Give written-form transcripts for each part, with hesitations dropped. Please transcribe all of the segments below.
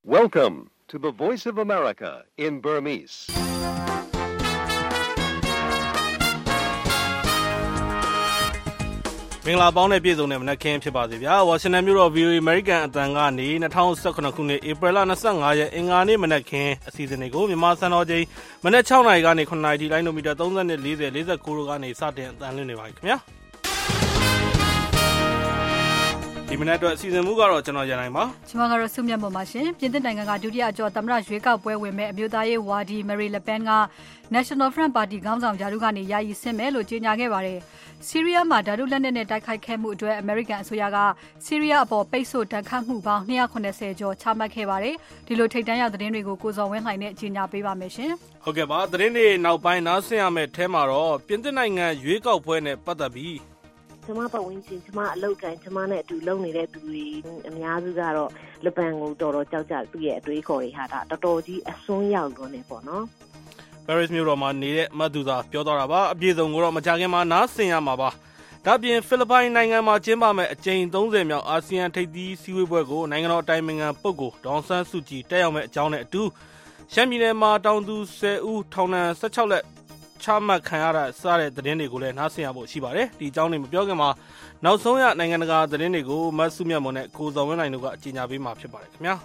Welcome to the Voice of America in Burmese. ။မင်္ဂလာပေါင်းနဲ့ပြည်စုံတဲ့မနက်ခင်းဖြစ်ပါစေဗျာ။ဝါရှင်တန်မြို့တော် VOA American အသံကနေ2019ခုနှစ်ဧပြီလ25ရက်အင်္ဂါနေ့မနက်ခင်းအစီအစဉ်တွေကိုမြန်မာစံတော်ချိန်မနက်6နာရီကနေ9နာရီထိလိုင်းနိုမီတာ30နဲ့40 49တို့ကနေစတင်အသံလွှင့်နေပါခင်ဗျာ။ဒီမနက်တော့အစီအစဉ်မူကတော့ကျွန်တော်ရန်နိုင်ပါကျွန်မကတော့စုမြတ်ပေါ်မှာရှင်ပြင်သစ်နိုင်ငံကဒုတိယအကျော်သမ္မတရွေးကောက်ပွဲဝင်မဲ့အမျိုးသားရေးဝါဒီ Marine Le Pen က National Front Party ခေါင်းဆောင်ယာရုကနေယာယီဆင့်မယ်လို့ကြေညာခဲ့ပါတယ်။ဆီးရီးယားမှာဓာတုလက်နက်နဲ့တိုက်ခိုက်ခဲ့မှုအတွက်အမေရိကန်အစိုးရကဆီးရီးယားအပေါ်ပိတ်ဆို့တန်ခတ်မှုပေါင်း290ကျော်ချမှတ်ခဲ့ပါတယ်။ဒီလိုထိပ်တန်းရောက်သတင်းတွေကိုကိုစော်ဝင်းလှိုင်နဲ့ကြေညာပေးပါမယ်ရှင်။ဟုတ်ကဲ့ပါသတင်းတွေနောက်ပိုင်းနားဆင်ရမယ့်အဲမှာတော့ပြင်သစ်နိုင်ငံရွေးကောက်ပွဲနဲ့ပတ်သက်ပြီးကျမပတ်ဝန်းကျင်ကျမအလုပ်ကန်ကျမနဲ့အတူလုပ်နေတဲ့သူတွေအများစုကတော့လပန်ကိုတော်တော်ကြောက်ကြသူ့ရဲ့အတွေးခေါ်တွေဟာဒါတော်တော်ကြီးအစွန်းရောက်လွန်းနေပေါ့နော်။ Paris မြို့တော်မှာနေတဲ့မတ်သူသာပြောသွားတာပါအပြည့်စုံကိုတော့မကြခင်မှာနားဆင်ရမှာပါ။ဒါပြင်ဖိလစ်ပိုင်နိုင်ငံမှာကျင်းပမဲ့အကြိမ်30မြောက်အာဆီယံထိပ်သီးစည်းဝေးပွဲကိုနိုင်ငံတော်အတိုင်ပင်ခံပုဂ္ဂိုလ်ဒေါအောင်ဆန်းစုကြည်တက်ရောက်မဲ့အကြောင်းနဲ့အတူရှမ်းပြည်နယ်မှာတောင်သူ10ဦးထောင်ဒဏ်16လက်ချမှတ်ခံရတာစတဲ့သတင်းတွေကိုလည်းနားဆင်ရဖို့ရှိပါတယ်။ဒီအကြောင်းတွေမပြောခင်မှာနောက်ဆုံးရနိုင်ငံတကာသတင်းတွေကိုမတ်စုမြတ်မွန်နဲ့ကိုဇော်ဝင်းနိုင်တို့ကအကြေညာပေးမှာဖြစ်ပါတယ်ခင်ဗျာ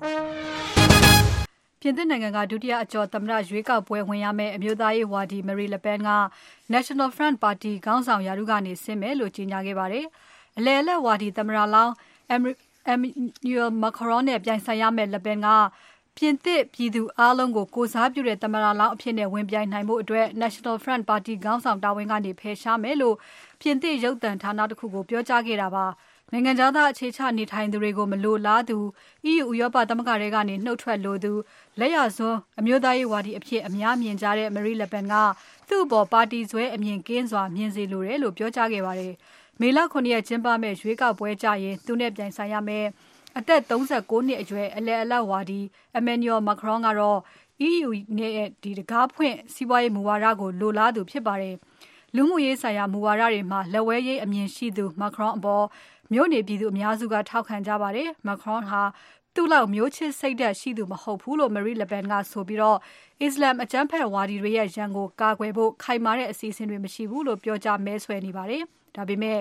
။ပြင်သစ်နိုင်ငံကဒုတိယအကျော်သမ္မတရွေးကောက်ပွဲဝင်ရမယ့်အမျိုးသားရေးဝါဒီ Marine Le Pen က National Front Party ခေါင်းဆောင်ယာရုကနေဆင်းမယ်လို့ကြေညာခဲ့ပါတယ်။အလယ်အလတ်ဝါဒီသမ္မတလောင်း Emmanuel Macron နဲ့ပြိုင်ဆိုင်ရမယ့် Le Pen ကပြင်သစ်ပြည်သူအားလုံးကိုကိုစားပြုတဲ့သမ္မတလောင်းအဖြစ်နဲ့ဝင်ပြိုင်နိုင်မှုအတွက် National Front Party ခေါင်းဆောင်တာဝန်ကနေဖယ်ရှားမယ်လို့ပြင်သစ်ရုပ်သံဌာနတစ်ခုကိုပြောကြားခဲ့တာပါ။နိုင်ငံသားအခြေချနေထိုင်သူတွေကိုမလိုလားသူ EU ဥရောပသမဂ္ဂထဲကနေနှုတ်ထွက်လိုသူလက်ရစွန်းအမျိုးသားရေးဝါဒီအဖြစ်အများမြင်ကြတဲ့ Marine Le Pen ကသူ့အပေါ်ပါတီဆွဲအမြင်ကင်းစွာမြင်စေလိုတယ်လို့ပြောကြားခဲ့ပါတယ်။မေလ9ရက်ကျင်းပမဲ့ရွေးကောက်ပွဲကြရင်သူနဲ့ပြိုင်ဆိုင်ရမယ်အသက်39နှစ်အရွယ်အလယ်အလတ်ဝါဒီ Emmanuel Macron ကတော့ EU နဲ့ဒီတကားဖွင့်စီးပွားရေးမူဝါဒကိုလိုလားသူဖြစ်ပါတယ်။လူမှုရေးဆိုင်ရာမူဝါဒတွေမှာလက်ဝဲရေးအမြင်ရှိသူ Macron အပေါ်မြို့နေပြည်သူအများစုကထောက်ခံကြပါတယ်။ Macron ဟာသူ့လောက်မျိုးချစ်စိတ်ဓာတ်ရှိသူမဟုတ်ဘူးလို့ Marine Le Pen ကဆိုပြီးတော့အစ္စလာမ်အကြမ်းဖက်ဝါဒီတွေရဲ့ရန်ကိုကာကွယ်ဖို့ခိုင်မာတဲ့အစီအစဉ်တွေမရှိဘူးလို့ပြောကြားမဲဆွယ်နေပါတယ်။ဒါပေမဲ့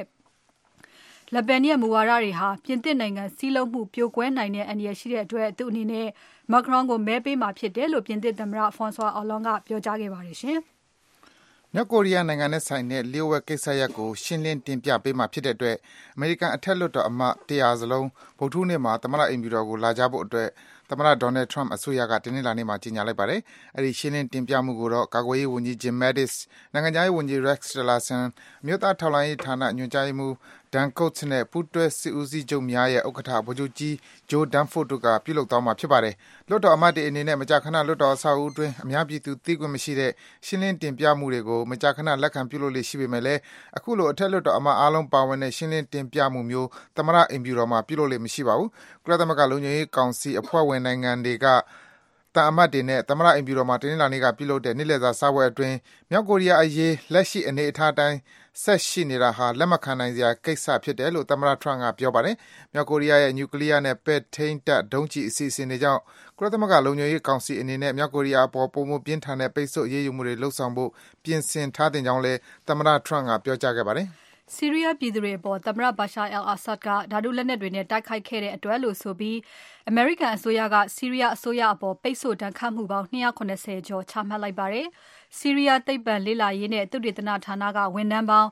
Le Pen ရဲ့မူဝါဒတွေဟာပြင်သစ်နိုင်ငံစီးလုံးမှုပြိုကွဲနိုင်တဲ့အန္တရာယ်ရှိတဲ့အတွက်သူ့အနေနဲ့ Macron ကိုမဲပေးမှာဖြစ်တယ်လို့ပြင်သစ်သမ္မတ François Hollande ကပြောကြားခဲ့ပါတယ်ရှင်။မြောက်ကိုရီးယားနိုင်ငံနဲ့ဆိုင်တဲ့လျှို့ဝှက်ကိစ္စရပ်ကိုရှင်းလင်းတင်ပြပေးမှာဖြစ်တဲ့အတွက်အမေရိကန်အထက်လွှတ်တော်အမတ်100စလုံးဗုဒ္ဓဟူးနေ့မှာသမ္မတအိမ်ဖြူတော်ကိုလာကြဖို့အတွက်သမ္မတ Donald Trump အစိုးရကတနင်္လာနေ့မှာကြေညာလိုက်ပါတယ်။အဲဒီရှင်းလင်းတင်ပြမှုကိုတော့ကာကွယ်ရေးဝန်ကြီး Jim Mattis, နိုင်ငံခြားရေးဝန်ကြီး Rex Tillerson, အမျိုးသားထောက်လှမ်းရေးဌာနညွှန်ကြားရေးမှူး Dan Coats နဲ့ပူးတွဲစစ်ဦးစီးချုပ်များရဲ့ဥက္ကဋ္ဌဗိုလ်ချုပ်ကြီး Joe Dunford တို့ကပြုလုပ်သွားမှာဖြစ်ပါတယ်။လွှတ်တော်အမတ်တွေအနေနဲ့မကြာခဏလွှတ်တော်အဆောက်အဦအတွင်းအများပြည်သူသိခွင့်မရှိတဲ့ရှင်းလင်းတင်ပြမှုတွေကိုမကြာခဏလက်ခံပြုလုပ်လေ့ရှိပေမဲ့လည်းအခုလိုအထက်လွှတ်တော်အမတ်အားလုံးပါဝင်တဲ့ရှင်းလင်းတင်ပြမှုမျိုးသမ္မတအိမ်ဖြူတော်မှာပြုလုပ်လေ့မရှိပါဘူး။ကုလသမဂ္ဂလုံခြုံရေးကောင်စီအဖွဲ့ဝင်နိုင်ငံတွေကတန်အမတ်တွေနဲ့သမ္မတအိမ်ဖြူတော်မှာတနင်္လာနေ့ကပြုလုပ်တဲ့နေ့လည်စာစားပွဲအတွင်းမြောက်ကိုရီးယားအရေးလက်ရှိအနေအထားတိုင်းဆက်ရှိနေတာဟာလက်မခံနိုင်စရာကိစ္စဖြစ်တယ်လို့သမ္မတ Trump ကပြောပါတယ်။မြောက်ကိုရီးယားရဲ့နျူကလ িয়ার နဲ့ပဲ့ထိန်းတပ်ဒုံးကျည်အစီအစဉ်တွေကြောင့်ကုလသမဂ္ဂလုံခြုံရေးကောင်စီအနေနဲ့မြောက်ကိုရီးယားအပေါ်ပိုမိုပြင်းထန်တဲ့ပိတ်ဆို့အရေးယူမှုတွေလုပ်ဆောင်ဖို့ပြင်ဆင်ထားသင့်ကြောင်းလည်းသမ္မတ Trump ကပြောကြားခဲ့ပါတယ်။ဆီးရီးယားပြည်သူတွေအပေါ်သမ္မတ Bashar al-Assad ကဓာတုလက်နက်တွေနဲ့တိုက်ခိုက်ခဲ့တဲ့အတွက်လို့ဆိုပြီးအမေရိကန်အစိုးရကဆီးရီးယားအစိုးရအပေါ်ပိတ်ဆို့ဒဏ်ခတ်မှုပေါင်း290ကျော်ချမှတ်လိုက်ပါတယ်။ဆီးရီးယားသိပ္ပံလေ့လာရေးနဲ့သုတေသနဌာနကဝန်ထမ်းပေါင်း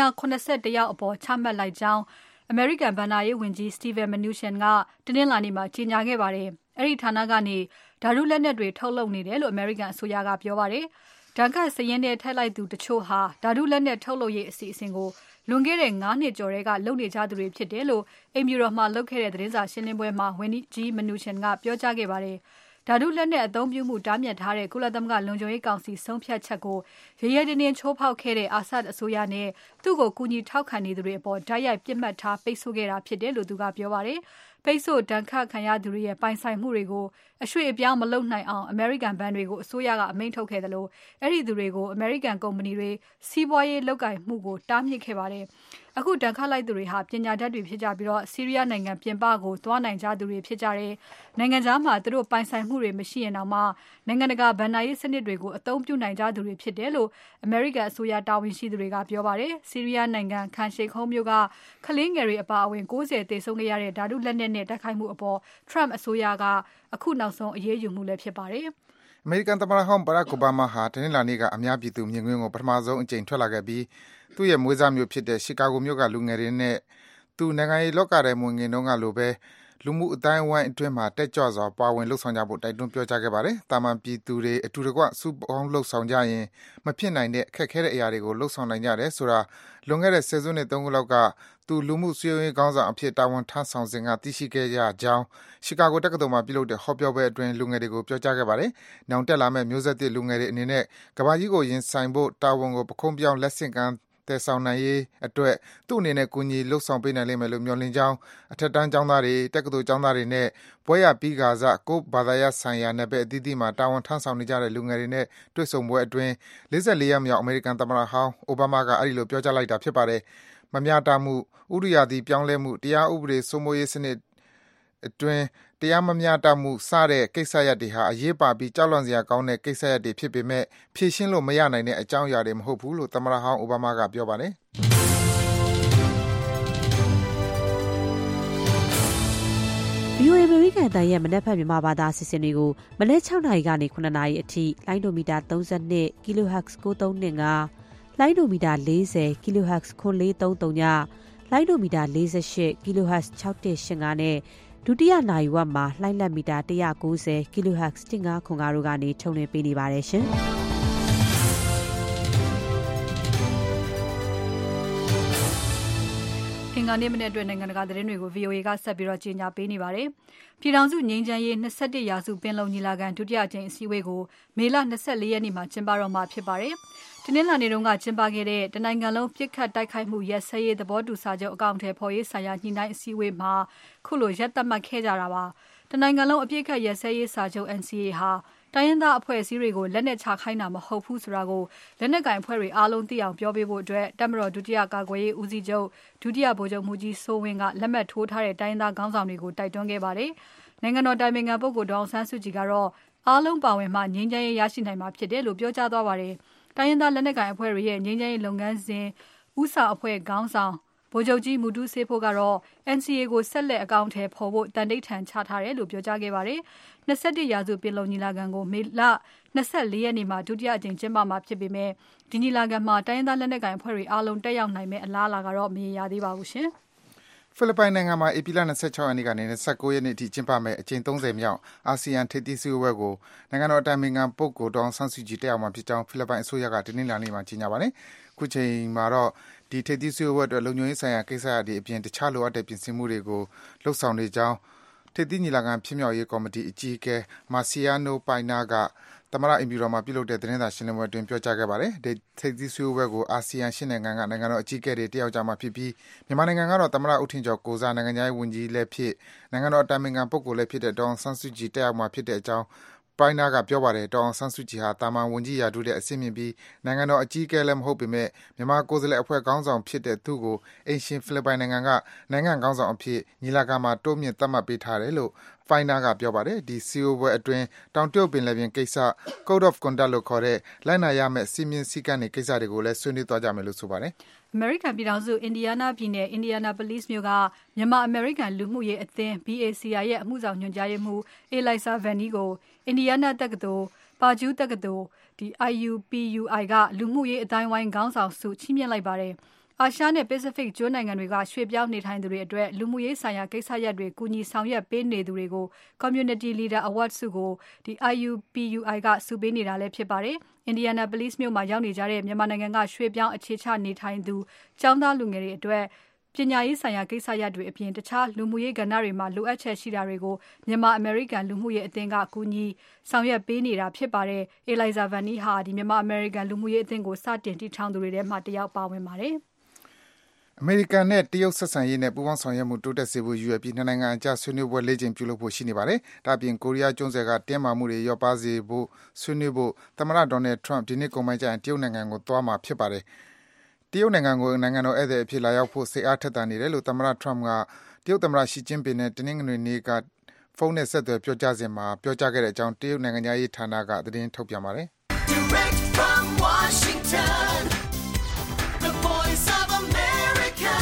281ယောက်အပေါ်ချမှတ်လိုက်ကြောင်းအမေရိကန်ဘဏ္ဍာရေးဝန်ကြီး Steven Mnuchin ကတနင်္လာနေ့မှာကြေညာခဲ့ပါတယ်။အဲဒီဌာနကနေဓာတုလက်နက်တွေထုတ်လုပ်နေတယ်လို့အမေရိကန်အစိုးရကပြောပါတယ်။ဒဏ်ခတ်စည်ရင်းနဲ့ထည့်လိုက်သူတချို့ဟာဓာတုလက်နက်ထုတ်လုပ်ရေးအစီအစဉ်ကိုလွန်ခဲ့တဲ့9နှစ်ကျော်ကလုပ်နေကြသူတွေဖြစ်တယ်လို့အိမ်ဖြူတော်မှာလုပ်ခဲ့တဲ့သတင်းစာရှင်းလင်းပွဲမှာဝန်ကြီး Mnuchin ကပြောကြားခဲ့ပါတယ်။ဓာတုလက်နက်အသုံးပြုမှုတားမြစ်ထားတဲ့ကုလသမဂ္ဂလုံခြုံရေးကောင်စီဆုံးဖြတ်ချက်ကိုရရတင်းတင်းချိုးဖောက်ခဲ့တဲ့ Assad အစိုးရနဲ့သူ့ကိုကူညီထောက်ခံနေသူတွေအပေါ်ဓာတ်ရိုက်ပြစ်မှတ်ထားပိတ်ဆို့ခဲ့တာဖြစ်တယ်လို့သူကပြောပါတယ်။ပိတ်ဆို့ဒဏ်ခတ်ခံရသူတွေရဲ့ပိုင်ဆိုင်မှုတွေကိုအရွှေ့အပြောင်းမလုပ်နိုင်အောင်အမေရိကန်ဘဏ်တွေကိုအစိုးရကအမိန့်ထုတ်ခဲ့တယ်လို့အဲ့ဒီသူတွေကိုအမေရိကန်ကုမ္ပဏီတွေစီးပွားရေးလုပ်ကိုင်မှုကိုတားမြစ်ခဲ့ပါတယ်။အခုတန်ခါလိုက်သူတွေဟာပညာတတ်တွေဖြစ်ကြပြီးဆီးရီးယားနိုင်ငံပြင်ပကိုသွားနိုင်ကြသူတွေဖြစ်ကြတယ်။နိုင်ငံခြားမှာသူတို့ပိုင်ဆိုင်မှုတွေမရှိရင်တောင်မှနိုင်ငံတကာဗန်နာရေးစနစ်တွေကိုအသုံးပြုနိုင်ကြသူတွေဖြစ်တယ်လို့အမေရိကန်အစိုးရတာဝန်ရှိသူတွေကပြောပါတယ်။ဆီးရီးယားနိုင်ငံခန်ရှိတ်ခုံးမြို့ကကလေးငယ်တွေအပါအဝင်90သေဆုံးခဲ့ရတဲ့ဓာတုလက်နက်နဲ့တိုက်ခိုက်မှုအပေါ် Trump အစိုးရကအခုနောက်ဆုံးအရေးယူမှုလည်းဖြစ်ပါတယ်။အမေရိကန်သမ္မတဟောင်း Barack Obama ဟာတနင်္လာနေ့ကအများပြည်သူမြင်ကွင်းကိုပထမဆုံးအကြိမ်ထွက်လာခဲ့ပြီးသူ့ရဲ့မွေးစားမြို့ဖြစ်တဲ့ Chicago မြို့ကလူငယ်တွေနဲ့သူနိုင်ငံရေးလောကထဲဝင်ငင်တုန်းကလိုပဲလူမှုအတိုင်းအဝိုင်းအတွင်းမှာတက်ကြွစွာပါဝင်လှုပ်ဆောင်ကြဖို့တိုက်တွန်းပြောကြားခဲ့ပါတယ်။တာမန်ပြည်သူတွေအတူတကွစုပေါင်းလှုပ်ဆောင်ကြရင်မဖြစ်နိုင်တဲ့ခက်ခဲတဲ့အရာတွေကိုလှုပ်ဆောင်နိုင်ကြတယ်ဆိုတာလွန်ခဲ့တဲ့ဆယ်စုနှစ် 3 ခုလောက်ကသူလူမှုစုရုံးရေးခေါင်းဆောင်အဖြစ်တာဝန်ထမ်းဆောင်စဉ်ကသိရှိခဲ့ကြကြောင်း Chicago တက္ကသိုလ်မှာပြုလုပ်တဲ့ဟောပြောပွဲအတွင်းလူငယ်တွေကိုပြောကြားခဲ့ပါတယ်။နောင်တက်လာမယ့်မျိုးဆက်သစ်လူငယ်တွေအနေနဲ့ကမ္ဘာကြီးကိုရင်ဆိုင်ဖို့တာဝန်ကိုပခုံးပြောင်းလက်ဆင့်ကမ်းသယ်ဆောင်နိုင်ရေးအတွက်သူ့အနေနဲ့ကူညီလှုပ်ဆောင်ပေးနိုင်လိမ့်မယ်လို့မျှော်လင့်ကြောင်းအထက်တန်းကျောင်းသားတွေတက္ကသိုလ်ကျောင်းသားတွေနဲ့ဘွဲ့ရပြီးကာစကိုယ့်ဘာသာရပ်ဆိုင်ရာနယ်ပယ်အသီးသီးမှာတာဝန်ထမ်းဆောင်နေကြတဲ့လူငယ်တွေနဲ့တွေ့ဆုံပွဲအတွင်း44ရက်မြောက်အမေရိကန်သမ္မတဟောင်းအိုဘားမားကအဲဒီလိုပြောကြားလိုက်တာဖြစ်ပါတယ်။မမျှတမှုဥတုရာသီပြောင်းလဲမှုတရားဥပဒေစိုးမိုးရေးစနစ်အတွင်းတရားမမျှတမှုစတဲ့ကိစ္စရပ်တွေဟာအရေးပါပြီးကြောက်လန့်စရာကောင်းတဲ့ကိစ္စရပ်တွေဖြစ်ပေမဲ့ဖြေရှင်းလို့မရနိုင်တဲ့အကြောင်းအရာတွေမဟုတ်ဘူးလို့သမ္မတဟောင်းအိုဘားမားကပြောပါတယ်။ VOA အမေရိကန်အသံရဲ့မနက်ဖြန်မြန်မာဘာသာအစီအစဉ်တွေကိုမနက်6နာရီကနေ9နာရီအထိလိုင်းဒိုမီတာ32 kHz 9325လိုင်းဒိုမီတာ40 kHz 9330ညလိုင်းဒိုမီတာ48 kHz 6185နဲ့ဒုတိယနာရီဝက်မှာလှိုင်းလက်မီတာ190 kHz 1505တို့ကနေထုတ်လွှင့်ပေးနေပါတယ်ရှင်။အင်္ဂါနေ့မနေ့အတွက်နိုင်ငံတကာသတင်းတွေကို VOA ကဆက်ပြီးကြေညာပေးနေပါတယ်။ပြည်ထောင်စုငြိမ်းချမ်းရေး21ရာစုပင်လုံညီလာခံဒုတိယအကြိမ်အစည်းအဝေးကိုမေလ24ရက်နေ့မှာကျင်းပတော့မှာဖြစ်ပါတယ်။တနင်္လာနေ့တုန်းကကျင်းပခဲ့တဲ့တနိုင်ငံလုံးပြစ်ခတ်တိုက်ခိုက်မှုရက်စဲရေးသဘောတူစာချုပ်အကောင့်ထဲပေါ်ရေးဆိုင်ရာညှိနှိုင်းအစည်းအဝေးမှာခုလိုရက်သတ်မှတ်ခဲ့ကြတာပါ။တနိုင်ငံလုံးအပြစ်ခတ်ရက်စဲရေးစာချုပ် NCA ဟာတိုင်းရင်းသားအဖွဲ့အစည်းတွေကိုလက်နက်ချခိုင်းတာမဟုတ်ဘူးဆိုတာကိုလက်နက်ကင်အဖွဲ့တွေအားလုံးသိအောင်ပြောပေးဖို့အတွက်တပ်မတော်ဒုတိယကာကွယ်ရေးဦးစီးချုပ်ဒုတိယဗိုလ်ချုပ်မှူးကြီးစိုးဝင်းကလက်မှတ်ထိုးထားတဲ့တိုင်းရင်းသားခေါင်းဆောင်တွေကိုတိုက်တွန်းခဲ့ပါတယ်။နိုင်ငံတော်တိုင်ပင်ခံပုဂ္ဂိုလ်ဒေါအောင်ဆန်းစုကြည်ကတော့အားလုံးပါဝင်မှငြိမ်းချမ်းရေးရရှိနိုင်မှာဖြစ်တယ်လို့ပြောကြားသွားပါတယ်။တိုင်းရင်းသားလက်နက်ကင်အဖွဲ့တွေရဲ့ငြိမ်းချမ်းရေးလုပ်ငန်းစဉ်ဦးဆောင်အဖွဲ့ခေါင်းဆောင်ဗိုလ်ချုပ်ကြီးမူတူးဆေးဖို့ကတော့ NCA ကိုဆက်လက်အကောင့်ထဲပေါ်ဖို့တန်တိတ်ထန်ချထားတယ်လို့ပြောကြားခဲ့ပါတယ်။21ရာစုပင်လုံညီလာခံကိုမေလ24ရက်နေ့မှာဒုတိယအကြိမ်ကျင်းပမှာဖြစ်ပေမဲ့ဒီညီလာခံမှာတိုင်းရင်းသားလက်နက်ကိုင်အဖွဲ့တွေအားလုံးတက်ရောက်နိုင်မယ့်အလားအလာကတော့မရေရာသေးပါဘူးရှင်။ဖိလစ်ပိုင်နိုင်ငံမှာဧပြီလ26ရက်နေ့ကနေ29ရက်နေ့အထိကျင်းပမယ့်အကြိမ်30မြောက်အာဆီယံထိပ်သီးစည်းဝေးပွဲကိုနိုင်ငံတော်အတိုင်ပင်ခံပုဂ္ဂိုလ်ဒေါအောင်ဆန်းစုကြည်တက်ရောက်မှာဖြစ်ကြောင်းဖိလစ်ပိုင်အစိုးရကတနင်္လာနေ့မှာကြေညာပါတယ်။အခုချိန်မှာတော့ဒီထိပ်သီးစည်းဝေးပွဲအတွက်လုံခြုံရေးဆိုင်ရာကိစ္စရပ်တွေအပြင်တခြားလိုအပ်တဲ့ပြင်ဆင်မှုတွေကိုလှုပ်ဆောင်နေကြောင်းထိပ်သီးညီလာခံဖြစ်မြောက်ရေးကော်မတီအကြီးအကဲ Marciano Paina ကသမ္မတအိမ်ဖြူတော်မှာပြုလုပ်တဲ့သတင်းစာရှင်းလင်းပွဲအတွင်းပြောကြားခဲ့ပါတယ်။ထိပ်သီးစည်းဝေးပွဲကိုအာဆီယံ8နိုင်ငံကနိုင်ငံတော်အကြီးအကဲတွေတက်ရောက်ကြမှာဖြစ်ပြီးမြန်မာနိုင်ငံကတော့သမ္မတဦးထင်ကျော်ကိုစားနိုင်ငံခြားရေးဝန်ကြီးလည်းဖြစ်နိုင်ငံတော်အတိုင်ပင်ခံပုဂ္ဂိုလ်လည်းဖြစ်တဲ့ဒေါအောင်ဆန်းစုကြည်တက်ရောက်မှာဖြစ်တဲ့အကြောင်းPaina ကပြောပါတယ်။ဒေါအောင်ဆန်းစုကြည်ဟာတာမန်ဝန်ကြီးရာထူးတဲ့အဆင့်မြင့်ပြီးနိုင်ငံတော်အကြီးအကဲလည်းမဟုတ်ပေမဲ့မြန်မာကိုယ်စားလှယ်အဖွဲ့ခေါင်းဆောင်ဖြစ်တဲ့သူ့ကိုအိမ်ရှင်ဖိလစ်ပိုင်နိုင်ငံကနိုင်ငံခေါင်းဆောင်အဖြစ်ညီလာခံမှာတိုးမြင့်သတ်မှတ်ပေးထားတယ်လို့Paina ကပြောပါတယ်။ဒီစည်းဝေးပွဲအတွင်းတောင်တရုတ်ပင်လယ်ပြင်ကိစ္စ Code of Conduct လို့ခေါ်တဲ့လိုက်နာရမယ့်စည်းမျဉ်းစည်းကမ်းတွေကိစ္စတွေကိုလည်းဆွေးနွေးသွားကြမယ်လို့ဆိုပါတယ်။အမေရိကန်ပြည်ထောင်စုအင်ဒီယားနားပြည်နယ် Indianapolis မြို့ကမြန်မာအမေရိကန်လူမှုရေးအသင်း BACI ရဲ့အမှုဆောင်ညွှန်ကြားရေးမှူး Elisa Vani ကိုအင်ဒီယားနားတက္ကသိုလ် Purdue တက္ကသိုလ် IUPUI ကလူမှုရေးအတိုင်းဝိုင်းခေါင်းဆောင်ဆုချီးမြှင့်လိုက်ပါတယ်။အာရှနဲ့ Pacific ကျွန်းနိုင်ငံတွေကရွှေ့ပြောင်းနေထိုင်သူတွေအတွက်လူမှုရေးဆိုင်ရာကိစ္စရပ်တွေကူညီဆောင်ရွက်ပေးနေသူတွေကို Community Leader Award ဆုကိုIUPUI ကဆုပေးနေတာလည်းဖြစ်ပါတယ်။ Indianapolis မြို့မှာရောက်နေကြတဲ့မြန်မာနိုင်ငံကရွှေ့ပြောင်းအခြေချနေထိုင်သူကျောင်းသားလူငယ်တွေအတွက်ပညာရေးဆိုင်ရာကိစ္စရပ်တွေအပြင်တခြားလူမှုရေးကဏ္ဍတွေမှာလိုအပ်ချက်ရှိတာတွေကိုမြန်မာအမေရိကန်လူမှုရေးအသင်းကကူညီဆောင်ရွက်ပေးနေတာဖြစ်ပါတယ်။ Elisa Vani ဟာမြန်မာအမေရိကန်လူမှုရေးအသင်းကိုစတင်တည်ထောင်သူတွေထဲမှာတယောက်ပါဝင်ပါတယ်။အမေရိကန်နဲ့တရုတ်ဆက်ဆံရေးနဲ့ပူးပေါင်းဆောင်ရွက်မှုတိုးတက်စေဖို့ရည်ရွယ်ပြီးနှစ်နိုင်ငံအကြားဆွေးနွေးပွဲ4ကြိမ်ပြုလုပ်ဖို့ရှိနေပါတယ်။ဒါ့အပြင်ကိုရီးယားကျွန်းဆွယ်ကတင်းမာမှုတွေလျော့ပါးစေဖို့ဆွေးနွေးဖို့သမ္မတ Donald Trump ဒီနှစ်ကုန်ပိုင်းကျရင်တရုတ်နိုင်ငံကိုသွားမှာဖြစ်ပါတယ်။တရုတ်နိုင်ငံကိုနိုင်ငံတော်ဧည့်သည်အဖြစ်လာရောက်ဖို့စိတ်အားထက်သန်နေတယ်လို့သမ္မတ Trump ကတရုတ်သမ္မတ Xi Jinping နဲ့တနင်္ဂနွေနေ့ကဖုန်းနဲ့ဆက်သွယ်ပြောကြားစဉ်မှာပြောကြားခဲ့တဲ့အကြောင်းတရုတ်နိုင်ငံသားရေးဌာနကသတင်းထုတ်ပြန်ပါတယ်။ Direct from Washington, the voice of America,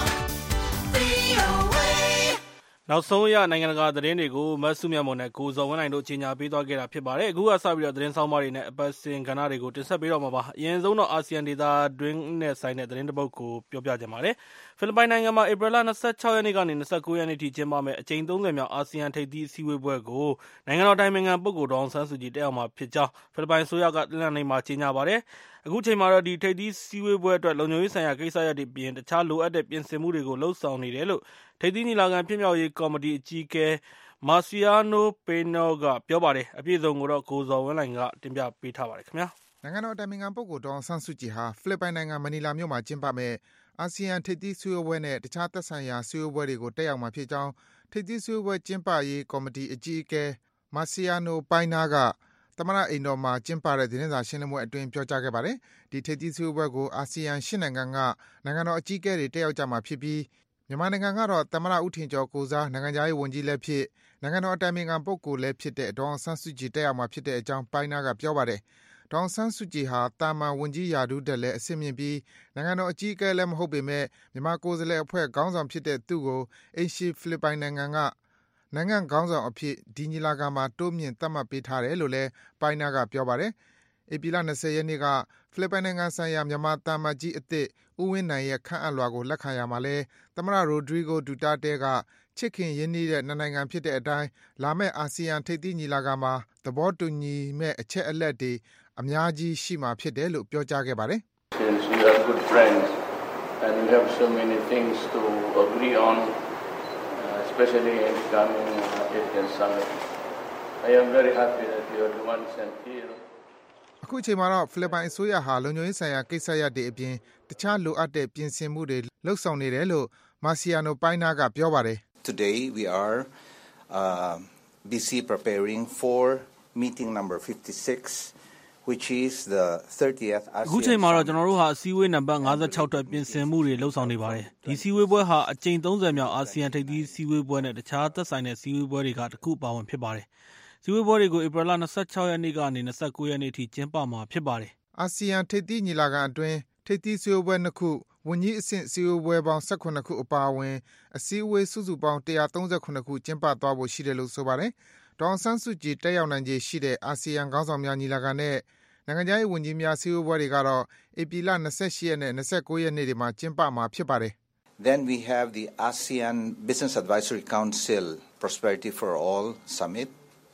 VOA. နောက်ဆုံးရနိုင်ငံတကာသတင်းတွေကိုမဆုမြတ်မွန်နဲ့ကိုဇော်ဝင်းနိုင်တို့ကြီးညာပေးသွားခဲ့တာဖြစ်ပါတယ်အခုကစပြီးတော့သတင်းဆောင်မတွေနဲ့အပတ်စဉ်ကဏ္ဍတွေကိုတင်ဆက်ပေးတော့မှာပါအရင်ဆုံးတော့အာဆီယံဒေသတွင်းနဲ့ဆိုင်တဲ့သတင်းတစ်ပုဒ်ကိုပြောပြကြပါမယ်ဖိလစ်ပိုင်နိုင်ငံမှာဧပြီလ26ရက်နေ့ကနေ29ရက်နေ့ထိကျင်းပမယ့်အကြိမ်30မြောက်အာဆီယံထိပ်သီးအစည်းအဝေးပွဲကိုနိုင်ငံတော်တိုင်ပင်ခံပုဂ္ဂိုလ်ဒေါအောင်ဆန်းစုကြည်တက်ရောက်မှာဖြစ်ကြောင်းဖိလစ်ပိုင်အစိုးရကတနင်္လာနေ့မှာကြေညာပါတယ်အခုချိန်မှာတော့ဒီထိပ်သီးစည်းဝေးပွဲအတွက်လုံခြုံရေးဆိုင်ရာကိစ္စရပ်တွေပြင်တခြားလိုအပ်တဲ့ပြင်ဆင်မှုတွေကိုလှုပ်ဆောင်နေတယ်လို့ထိပ်သီးညီလာခံဖြစ်မြောက်ရေးကော်မတီအကြီးအကဲ Marciano Peno ကပြောပါတယ်အပြည့်အစုံကိုတော့ကိုဇော်ဝင်းလိုင်ကတင်ပြပေးထားပါတယ်ခင်ဗျာနိုင်ငံတော်တိုင်ပင်ခံပုဂ္ဂိုလ်ဒေါအောင်ဆန်းစုကြည်ဟာဖိလစ်ပိုင်နိုင်ငံမနီလာမြို့မှာကျင်းပမယ့်အာဆီယံထိပ်သီးစည်းဝေးပွဲနဲ့တခြားသက်ဆိုင်ရာစည်းဝေးပွဲတွေကိုတက်ရောက်မှာဖြစ်ကြောင်းထိပ်သီးစည်းဝေးပွဲကျင်းပရေးကော်မတီအကြီးအကဲ Marciano Pena ကသမ္မတအိမ်တော်မှာကျင်းပတဲ့သတင်းစာရှင်းလင်းပွဲအတွင်းပြောကြားခဲ့ပါတယ်။ဒီထိပ်သီးစည်းဝေးပွဲကိုအာဆီယံ၈နိုင်ငံကနိုင်ငံတော်အကြီးအကဲတွေတက်ရောက်ကြမှာဖြစ်ပြီးမြန်မာနိုင်ငံကတော့သမ္မတဦးထင်ကျော်ကိုစားနိုင်ငံခြားရေးဝန်ကြီးလည်းဖြစ်နိုင်ငံတော်အတိုင်ပင်ခံပုဂ္ဂိုလ်လည်းဖြစ်တဲ့ဒေါအောင်ဆန်းစုကြည်တက်ရောက်မှာဖြစ်တဲ့အကြောင်းပိုင်းနာကပြောပါတယ်။ဒေါအောင်ဆန်းစုကြည်ဟာတာမန်ဝန်ကြီးရာထူးတက်လည်းအဆင့်မြင့်ပြီးနိုင်ငံတော်အကြီးအကဲလည်းမဟုတ်ပေမဲ့မြန်မာကိုယ်စားလှယ်အဖွဲ့ခေါင်းဆောင်ဖြစ်တဲ့သူ့ကိုအိမ်ရှိဖိလစ်ပိုင်နိုင်ငံကနိုင်ငံခေါင်းဆောင်အဖြစ်ဒီညီလာခံမှာတိုးမြင့်သတ်မှတ်ပေးထားတယ်လို့လည်းပိုင်းနာကပြောပါတယ်။ဧပြီလ20ရက်နေ့ကဖိလစ်ပိုင်နိုင်ငံဆိုင်ရာမြန်မာတာမတ်ကြီးအသစ်ဦးဝင်းနိုင်ရဲ့ခန့်အပ်လွှာကိုလက်ခံရမှာလဲသမ္မတရိုဒရီဂိုဒူတာတဲကချစ်ခင်ရင်းနှီးတဲ့နှစ်နိုင်ငံဖြစ်တဲ့အတိုင်းလာမယ့်အာဆီယံထိပ်သီးညီလာခံမှာသဘောတူညီမဲ့အချက်အလက်တွေအများကြီးရှိမှာဖြစ်တယ်လို့ပြောကြားခဲ့ပါတယ်။ Since we are good friends and we have so many things to agree on, especially in the coming Asian Summit, I am very happy that you are the ones sent here. အခုချိန်မှာတော့ဖိလစ်ပိုင်အစိုးရဟာလုံခြုံရေးဆိုင်ရာကိစ္စရပ်တွေအပြင်တခြားလိုအပ်တဲ့ပြင်ဆင်မှုတွေလှုပ်ဆောင်နေတယ်လို့ Marciano Pena ကပြောပါတယ်။ Today we are busy preparing for meeting number 56 which is the 30th ASEAN အခုချိန်မှာတော့ကျွန်တော်တို့ဟာအစည်းအဝေးနံပါတ်56အတွက်ပြင်ဆင်မှုတွေလှုပ်ဆောင်နေပါတယ်။ဒီစည်းဝေးပွဲဟာအကြိမ်30မြောက်အာဆီယံထိပ်သီးစည်းဝေးပွဲနဲ့တခြားသက်ဆိုင်တဲ့စည်းဝေးပွဲတွေကတစ်ခုပါဝင်ဖြစ်ပါတယ်။စည်းဝေးပွဲတွေကိုဧပြီလ26ရက်နေ့ကနေ29ရက်နေ့ထိကျင်းပမှာဖြစ်ပါတယ်။အာဆီယံထိပ်သီးညီလာခံအတွင်းထိပ်သီးစည်းဝေးပွဲ2ခုဝန်ကြီးအဆင့်စည်းဝေးပွဲပေါင်း18ခုအပါအဝင်အစည်းအဝေးစုစုပေါင်း139ခုကျင်းပသွားဖို့ရှိတယ်လို့ဆိုပါတယ်။ဒေါအောင်ဆန်းစုကြည်တက်ရောက်နိုင်ခြေရှိတဲ့အာဆီယံခေါင်းဆောင်များညီလာခံနဲ့နိုင်ငံခြားရေးဝန်ကြီးများစည်းဝေးပွဲတွေကတော့ဧပြီလ28ရက်နဲ့29ရက်နေ့တွေမှာကျင်းပမှာဖြစ်ပါတယ်။ Then we have the ASEAN Business Advisory Council Prosperity for All Summit.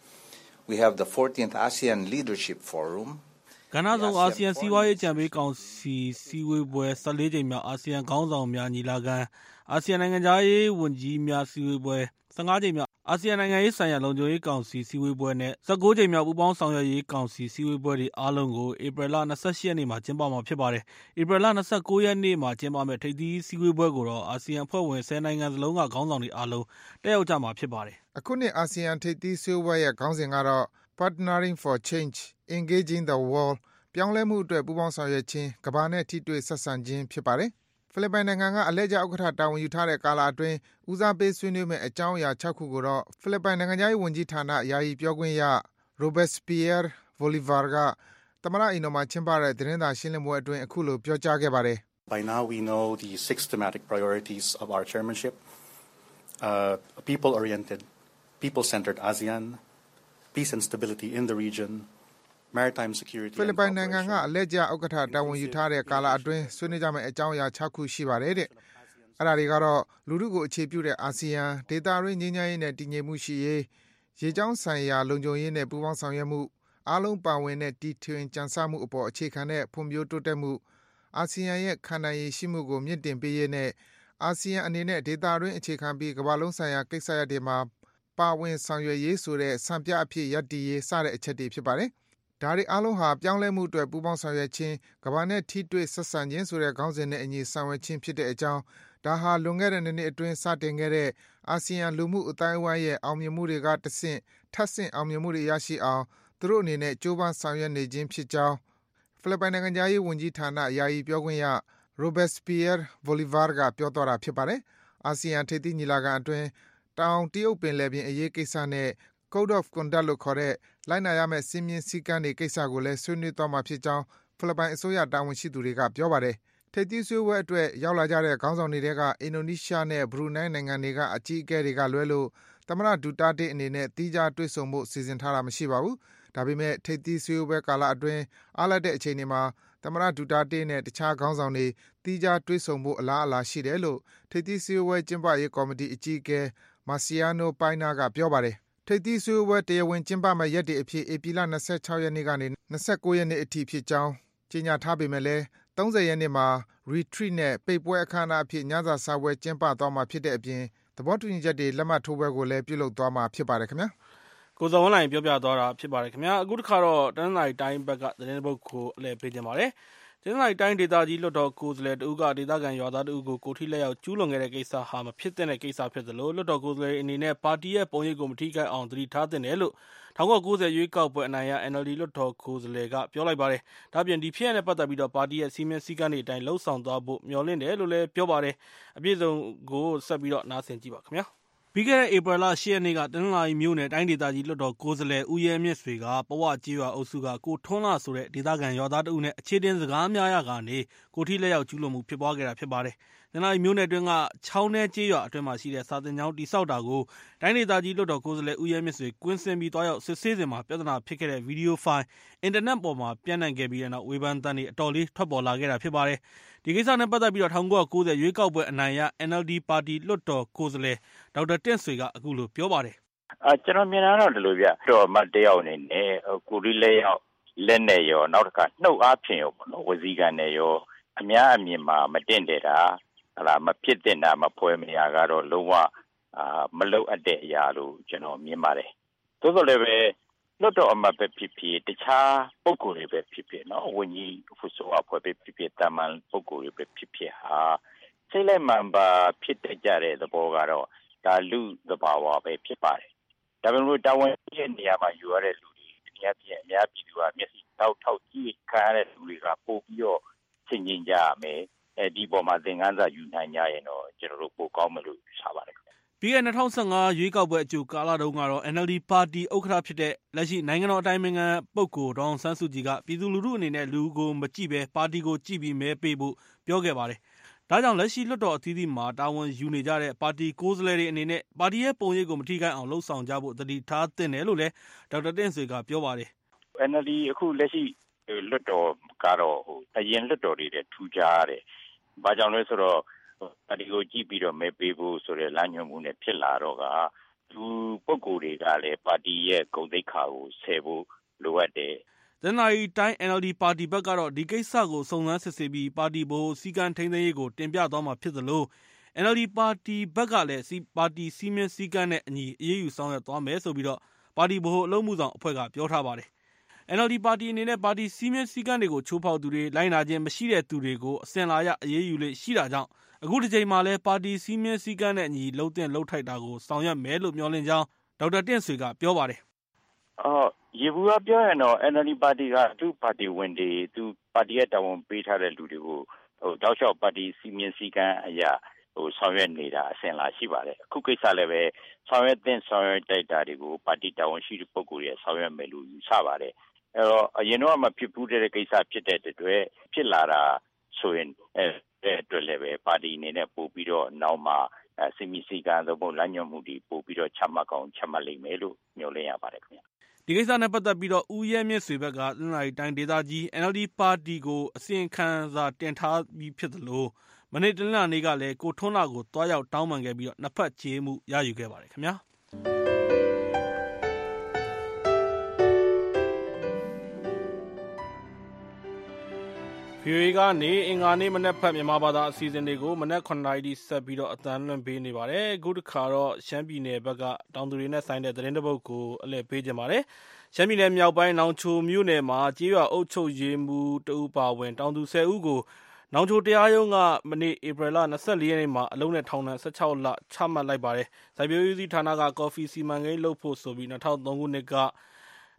We have the 14th ASEAN Leadership Forum. ကဏ္ဍဆောင်အာဆီယံစီးပွားရေးကြံပေးကောင်စီစည်းဝေးပွဲ14ကြိမ်မြောက်အာဆီယံခေါင်းဆောင်များညီလာခံအာဆီယံနိုင်ငံခြားရေးဝန်ကြီးများစည်းဝေးပွဲ15ကြိမ်မြောက်အာဆီယံနိုင်ငံရေးဆိုင်ရာလုံခြုံရေးကောင်စီစည်းဝေးပွဲနဲ့19ကြိမ်မြောက်ပူးပေါင်းဆောင်ရွက်ရေးကောင်စီစည်းဝေးပွဲတွေအားလုံးကိုဧပြီလ28ရက်နေ့မှာကျင်းပမှာဖြစ်ပါတယ်။ဧပြီလ29ရက်နေ့မှာကျင်းပမယ့်ထိပ်သီးစည်းဝေးပွဲကိုတော့အာဆီယံအဖွဲ့ဝင်10နိုင်ငံစလုံးကခေါင်းဆောင်တွေအားလုံးတက်ရောက်ကြမှာဖြစ်ပါတယ်။အခုနှစ်အာဆီယံထိပ်သီးစည်းဝေးပွဲရဲ့ခေါင်းစဉ်ကတော့ Partnering for Change, Engaging the World ပြောင်းလဲမှုအတွက်ပူးပေါင်းဆောင်ရွက်ခြင်းကမ္ဘာနဲ့ထိတွေ့ဆက်ဆံခြင်းဖြစ်ပါတယ်။ဖိလစ်ပိုင်နိုင်ငံကအလှည့်ကျဥက္ကဋ္ဌတာဝန်ယူထားတဲ့ကာလအတွင်းဦးစားပေးဆွေးနွေးမယ့်အကြောင်းအရာ6ခုကိုတော့ဖိလစ်ပိုင်နိုင်ငံခြားရေးဝန်ကြီးဌာနယာယီပြောခွင့်ရ Robespierre Bolivar ကသမ္မတအိမ်တော်မှာကျင်းပတဲ့သတင်းစာရှင်းလင်းပွဲအတွင်းအခုလိုပြောကြားခဲ့ပါတယ်။ By now we know the 6 thematic priorities of our chairmanship. People-oriented, people-centered ASEAN, peace and stability in the region.Maritime security ဖိလစ်ပိုင်နိုင်ငံကအလဲကျဥက္ကဋ္ဌတာဝန်ယူထားတဲ့ကာလအတွင်းဆွေးနွေးကြမယ့်အကြောင်းအရာ6ခုရှိပါတယ်တဲ့။အဲ့ဒါတွေကတော့လူထုကိုအခြေပြုတဲ့အာဆီယံဒေသတွင်းငြိမ်းချမ်းရေးနဲ့တည်ငြိမ်မှုရှိရေးရေကြောင်းဆိုင်ရာလုံခြုံရေးနဲ့ပူးပေါင်းဆောင်ရွက်မှုအားလုံးပါဝင်တဲ့တည်ထွင်ကြံစမှုအပေါ်အခြေခံတဲ့ဖွံ့ဖြိုးတိုးတက်မှုအာဆီယံရဲ့ခံနိုင်ရည်ရှိမှုကိုမြင့်တင်ပေးရေးနဲ့အာဆီယံအနေနဲ့ဒေသတွင်းအခြေခံပြီးကမ္ဘာလုံးဆိုင်ရာကိစ္စရပ်တွေမှာပါဝင်ဆောင်ရွက်ရေးဆိုတဲ့စံပြအဖြစ်ရပ်တည်ရေးစတဲ့အချက်တွေဖြစ်ပါတယ်။ဒါတွေအားလုံးဟာပြောင်းလဲမှုအတွက်ပူးပေါင်းဆောင်ရွက်ခြင်းကမ္ဘာနဲ့ထိတွေ့ဆက်ဆံခြင်းဆိုတဲ့ခေါင်းစဉ်နဲ့အညီဆောင်ရွက်ခြင်းဖြစ်တဲ့အကြောင်းဒါဟာလွန်ခဲ့တဲ့နှစ်အတွင်းစတင်ခဲ့တဲ့အာဆီယံလူမှုအတိုင်းအဝိုင်းရဲ့အောင်မြင်မှုတွေကတဆင့်ထပ်ဆင့်အောင်မြင်မှုတွေရရှိအောင်သူတို့အနေနဲ့ကြိုးပမ်းဆောင်ရွက်နေခြင်းဖြစ်ကြောင်းဖိလစ်ပိုင်နိုင်ငံသားရေးဝန်ကြီးဌာနယာယီပြောခွင့်ရ Robespierre Bolivar ကပြောသွားတာဖြစ်ပါတယ်။အာဆီယံထိပ်သီးညီလာခံအတွင်းတောင်တရုတ်ပင်လယ်ပြင်အရေးကိစ္စနဲ့ Code of Conduct လို့ခေါ်တဲ့လိုက်နာရမယ့်စည်းမျဉ်းစည်းကမ်းတွေကိစ္စကိုလည်းဆွေးနွေးသွားမှာဖြစ်ကြောင်းဖိလစ်ပိုင်အစိုးရတာဝန်ရှိသူတွေကပြောပါတယ်။ထိပ်သီးစည်းဝေးပွဲအတွက်ရောက်လာကြတဲ့ခေါင်းဆောင်တွေထဲကအင်ဒိုနီးရှားနဲ့ဘရူနိုင်းနိုင်ငံတွေကအကြီးအကဲတွေကလွဲလို့သမ္မတဒူတာတေးအနေနဲ့သီးခြားတွေ့ဆုံဖို့စီစဉ်ထားတာမရှိပါဘူး။ဒါပေမဲ့ထိပ်သီးစည်းဝေးပွဲကာလအတွင်းအားလပ်တဲ့အချိန်တွေမှာသမ္မတဒူတာတေးနဲ့တခြားခေါင်းဆောင်တွေသီးခြားတွေ့ဆုံဖို့အလားအလာရှိတယ်လို့ထိပ်သီးစည်းဝေးပွဲကျင်းပရေးကော်မတီအကြီးအကဲ Marciano Paina ကပြောပါတယ်။ထိပ်သီးစည်းဝေးပွဲတရားဝင်ကျင်းပမယ့်ရက်တွေအဖြစ်ဧပြီလ26ရက်နေ့ကနေ29ရက်နေ့အထိဖြစ်ကြောင်းကြေညာထားပေမဲ့လည်း30ရက်နေ့မှာ retreat နဲ့ပိတ်ပွဲအခမ်းအနားအဖြစ်ညစာစားပွဲကျင်းပသွားမှာဖြစ်တဲ့အပြင်သဘောတူညီချက်တွေလက်မှတ်ထိုးပွဲကိုလည်းပြုလုပ်သွားမှာဖြစ်ပါတယ်ခင်ဗျာကိုဇော်ဝင်းလိုင်ပြောပြသွားတာဖြစ်ပါတယ်ခင်ဗျာအခုတစ်ခါတော့တနင်္လာရီတိုင်းဘက်ကသတင်းပုတ်ကိုအလဲပေးကြပါတယ်တနင်္လာရီတိုင်းဒေသကြီးလွှတ်တော်ကိုယ်စားလှယ်တဦးကဒေသခံရွာသားတဦးကိုကိုထိလက်ရောက်ကျူးလွန်ခဲ့တဲ့ကိစ္စဟာမဖြစ်တဲ့ကိစ္စဖြစ်သလိုလွှတ်တော်ကိုယ်စားလှယ်အနေနဲ့ပါတီရဲ့ပုံရိပ်ကိုမထိခိုက်အောင်သတိထားသင့်တယ်လို့1990ရွေးကောက်ပွဲအနိုင်ရ NLD လွှတ်တော်ကိုယ်စားလှယ်ကပြောလိုက်ပါတယ်။ဒါ့အပြင်ဒီဖြစ်ရပ်နဲ့ပတ်သက်ပြီးတော့ပါတီရဲ့စီမံစည်းကမ်းတွေအတိုင်းလှုပ်ဆောင်သွားဖို့မျှော်လင့်တယ်လို့လည်းပြောပါတယ်။အပြည့်စုံကိုဆက်ပြီးတော့နားဆင်ကြည့်ပါခင်ဗျာ။ပြီးခဲ့တဲ့ဧပြီလ10ရက်နေ့ကတနင်္လာရီမြို့နယ်တိုင်းဒေသကြီးလွှတ်တော်ကိုယ်စားလှယ်ဦးရဲမြင့်ဆွေကပဝကျေးရွာအုပ်စုကကိုထွန်းလာဆိုတဲ့ဒေသခံရွာသားတဦးနဲ့အခြေတင်စကားများရကနေကိုထိလက်ရောက်ကျူးလွန်မှုဖြစ်ပွားခဲ့တာဖြစ်ပါတယ်။တနင်္လာရီမြို့နယ်အတွင်းကချောင်းထဲကျေးရွာအတွင်းမှာရှိတဲ့စာသင်ကျောင်းတိစောက်တာကိုတိုင်းဒေသကြီးလွှတ်တော်ကိုယ်စားလှယ်ဦးရဲမြင့်ဆွေကွင်းဆင်းပြီးသွားရောက်စစ်ဆေးစဉ်မှာပြဿနာဖြစ်ခဲ့တဲ့ဗီဒီယိုဖိုင်အင်တာနက်ပေါ်မှာပြန့်နှံ့ခဲ့ပြီးတဲ့နောက်ဝေဖန်သံတွေအတော်လေးထွက်ပေါ်လာခဲ့တာဖြစ်ပါတယ်။ဒီကိစ္စနဲ့ပတ်သက်ပြီးတော့1990ရွေးကောက်ပွဲအနိုင်ရ NLD ပါတီလွှတ်တော်ကိုယ်စားလှယ်ဒေါက်တာတင့်ဆွေကအခုလိုပြောပါတယ်။ကျွန်တော်မြင်တာတော့ဒီလိုဗျ။တော့မတ်တယောက်အနေနဲ့ကိုရီလက်ရောက်လက်နဲ့ရောနောက်တစ်ခါနှုတ်အားဖြင့်ရောပေါ့နော်ဝစီကံနဲ့ရောအများအမြင်မှာမတင်တဲ့တာမဖြစ်တဲ့တာမဖွဲမရကတော့လုံးဝမလုံအပ်တဲ့အရာလို့ကျွန်တော်မြင်ပါတယ်။သို့တော်လည်းပဲလွတ်တော်အမတ်ပဲဖြစ်ဖြစ်တခြားပုဂ္ဂိုလ်တွေပဲဖြစ်ဖြစ်နော်ဝန်ကြီးဖူဆိုအဖွဲ့ပဲဖြစ်ဖြစ်တာမန်ပုဂ္ဂိုလ်တွေပဲဖြစ်ဖြစ်ဟာစိတ်လိုက်မှန်ပါဖြစ်တတ်ကြတဲ့သဘောကတော့ဒါလူသဘာဝပဲဖြစ်ပါတယ်။ဒါပေမဲ့တာဝန်ရဲ့နေရာမှာယူရတဲ့လူတွေအများပြည်သူကမျက်စိထောက်ကြည့်ခံရတဲ့လူတွေကပို့ပြီးတော့ဆင်ခြင်ကြရမယ်။ဒီပေါ်မှာသင်ခန်းစာယူနိုင်ကြရင်တော့ကျွန်တော်တို့ပိုကောင်းမယ်လို့ယူဆပါတယ်။ပြီးခဲ့2015ရွေးကောက်ပွဲအကြိုကာလတုန်းကတော့ NLD ပါတီဥက္ကဋ္ဌဖြစ်တဲ့လက်ရှိနိုင်ငံတော်အတိုင်ပင်ခံပုဂ္ဂိုလ်ဒေါအောင်ဆန်းစုကြည်ကပြည်သူလူထုအနေနဲ့လူကိုမကြည့်ပဲပါတီကိုကြည့်ပြီးမဲပေးဖို့ပြောခဲ့ပါတယ်။ဒါကြောင့်လက်ရှိလွှတ်တော်အသီးသီးမှာတာဝန်ယူနေကြတဲ့ပါတီကိုယ်စားလှယ်တွေအနေနဲ့ပါတီရဲ့ပုံရိပ်ကိုမထိခိုက်အောင်လှုံ့ဆော်ကြဖို့သတိထားသင့်တယ်လို့လည်းဒေါက်တာတင့်ဆွေကပြောပါတယ်။ NLD အခုလက်ရှိလွှတ်တော်ကတော့အရင်လွှတ်တော်တွေနဲ့ထူးခြားတယ်။ဘာကြောင့်လဲဆိုတော့ပါတီကိုကြည့်ပြီးတော့မဲပေးဖို့ဆိုတဲ့လမ်းညွှန်မှုနဲ့ဖြစ်လာတော့ကသူပုဂ္ဂိုလ်တွေကလည်းပါတီရဲ့ဂုဏ်သိက္ခာကိုဆယ်ဖို့လိုအပ်တယ်။တနင်္လာရီတိုင်း NLD ပါတီဘက်ကတော့ဒီကိစ္စကိုစုံစမ်းစစ်ဆေးပြီးပါတီဘိုစည်းကမ်းထိန်းသိမ်းရေးကိုတင်ပြသွားမှာဖြစ်သလို NLD ပါတီဘက်ကလည်းပါတီစည်းမျဉ်းစည်းကမ်းနဲ့အညီအရေးယူဆောင်ရွက်သွားမယ်ဆိုပြီးတော့ပါတီဘိုအလုံးမှုဆောင်အဖွဲ့ကပြောထားပါတယ်။ NLD ပါတီအနေနဲ့ပါတီစည်းမျဉ်းစည်းကမ်းတွေကိုချိုးဖောက်သူတွေလိုက်နာခြင်းမရှိတဲ့သူတွေကိုအစဉ်လာရအရေးယူလေ့ရှိတာကြောင့်အခုတစ်ချိန်မှာလည်းပါတီစည်းမျဉ်းစည်းကမ်းနဲ့အညီလှုပ်တင်လှုပ်ထိုက်တာကိုဆောင်ရွက်မယ်လို့မျှော်လင့်ကြောင်းဒေါက်တာတင့်ဆွေကပြောပါတယ်။ရေဘူးကပြောရင်တော့ NLD ပါတီကသူ့ပါတီဝင်တွေသူပါတီရဲ့တာဝန်ပေးထားတဲ့လူတွေကိုတောက်လျှောက်ပါတီစည်းမျဉ်းစည်းကမ်းအရာဆောင်ရွက်နေတာအစဉ်လာရှိပါတယ်။အခုကိစ္စလည်းပဲဆောင်ရွက်တဲ့ဆောင်ရွက်တိုက်တာတွေကိုပါတီတာဝန်ရှိတဲ့ပုဂ္ဂိုလ်တွေဆောင်ရွက်မယ်လို့ယူဆပါတယ်။အဲတော့အရင်တော့မဖြစ်ဘူးတဲ့ကိစ္စဖြစ်တဲ့အတွက်ဖြစ်လာတာဆိုရင်အတွက်လည်းပဲပါတီအနေနဲ့ပို့ပြီးတော့နောက်မှာစီမီစီကံသို့မဟုတ်လမ်းညွှန်မှုတွေပို့ပြီးတော့ချမှတ်ကောင်းချမှတ်လိမ့်မယ်လို့မျှော်လင့်ရပါတယ်ခင်ဗျ။ဒီကိစ္စနဲ့ပတ်သက်ပြီးတော့ဦးရဲမြင့်ဆွေဘက်ကတနင်္လာရီတိုင်းဒေသကြီး NLD ပါတီကိုအစီရင်ခံစာတင်ထားပြီးဖြစ်သလိုမနေ့တနင်္လာနေ့ကလည်းကိုထွန်းလာကိုတွားရောက်တောင်းပန်ခဲ့ပြီးတော့နှစ်ဖက်ကြေးမှုရယူခဲ့ပါတယ်ခင်ဗျာ။VOA ကနေအင်္ဂါနေ့မနက်ဖက်မြန်မာဘာသာအစီအစဉ်တွေကိုမနက်9:00နာရီဆက်ပြီးတော့အသံလွှင့်ပေးနေပါတယ်။အခုတစ်ခါတော့ရှမ်းပြည်နယ်ဘက်ကတောင်သူတွေနဲ့ဆိုင်တဲ့သတင်းတစ်ပုဒ်ကိုအလှည့်ပေးကြပါတယ်။ရှမ်းပြည်နယ်မြောက်ပိုင်းနောင်ချိုမြို့နယ်မှာကြေးရွာအုပ်ချုပ်ရေးမှူးတဦးပါဝင်တောင်သူ10ဦးကိုနောင်ချိုတရားရုံးကမနေ့ဧပြီလ24ရက်နေ့မှာအလုံးနဲ့ထောင်ဒဏ်16လချမှတ်လိုက်ပါတယ်။စိုက်ပျိုးရေးဌာနကကော်ဖီစီမံကိန်းလုပ်ဖို့ဆိုပြီး2003ခုနှစ်က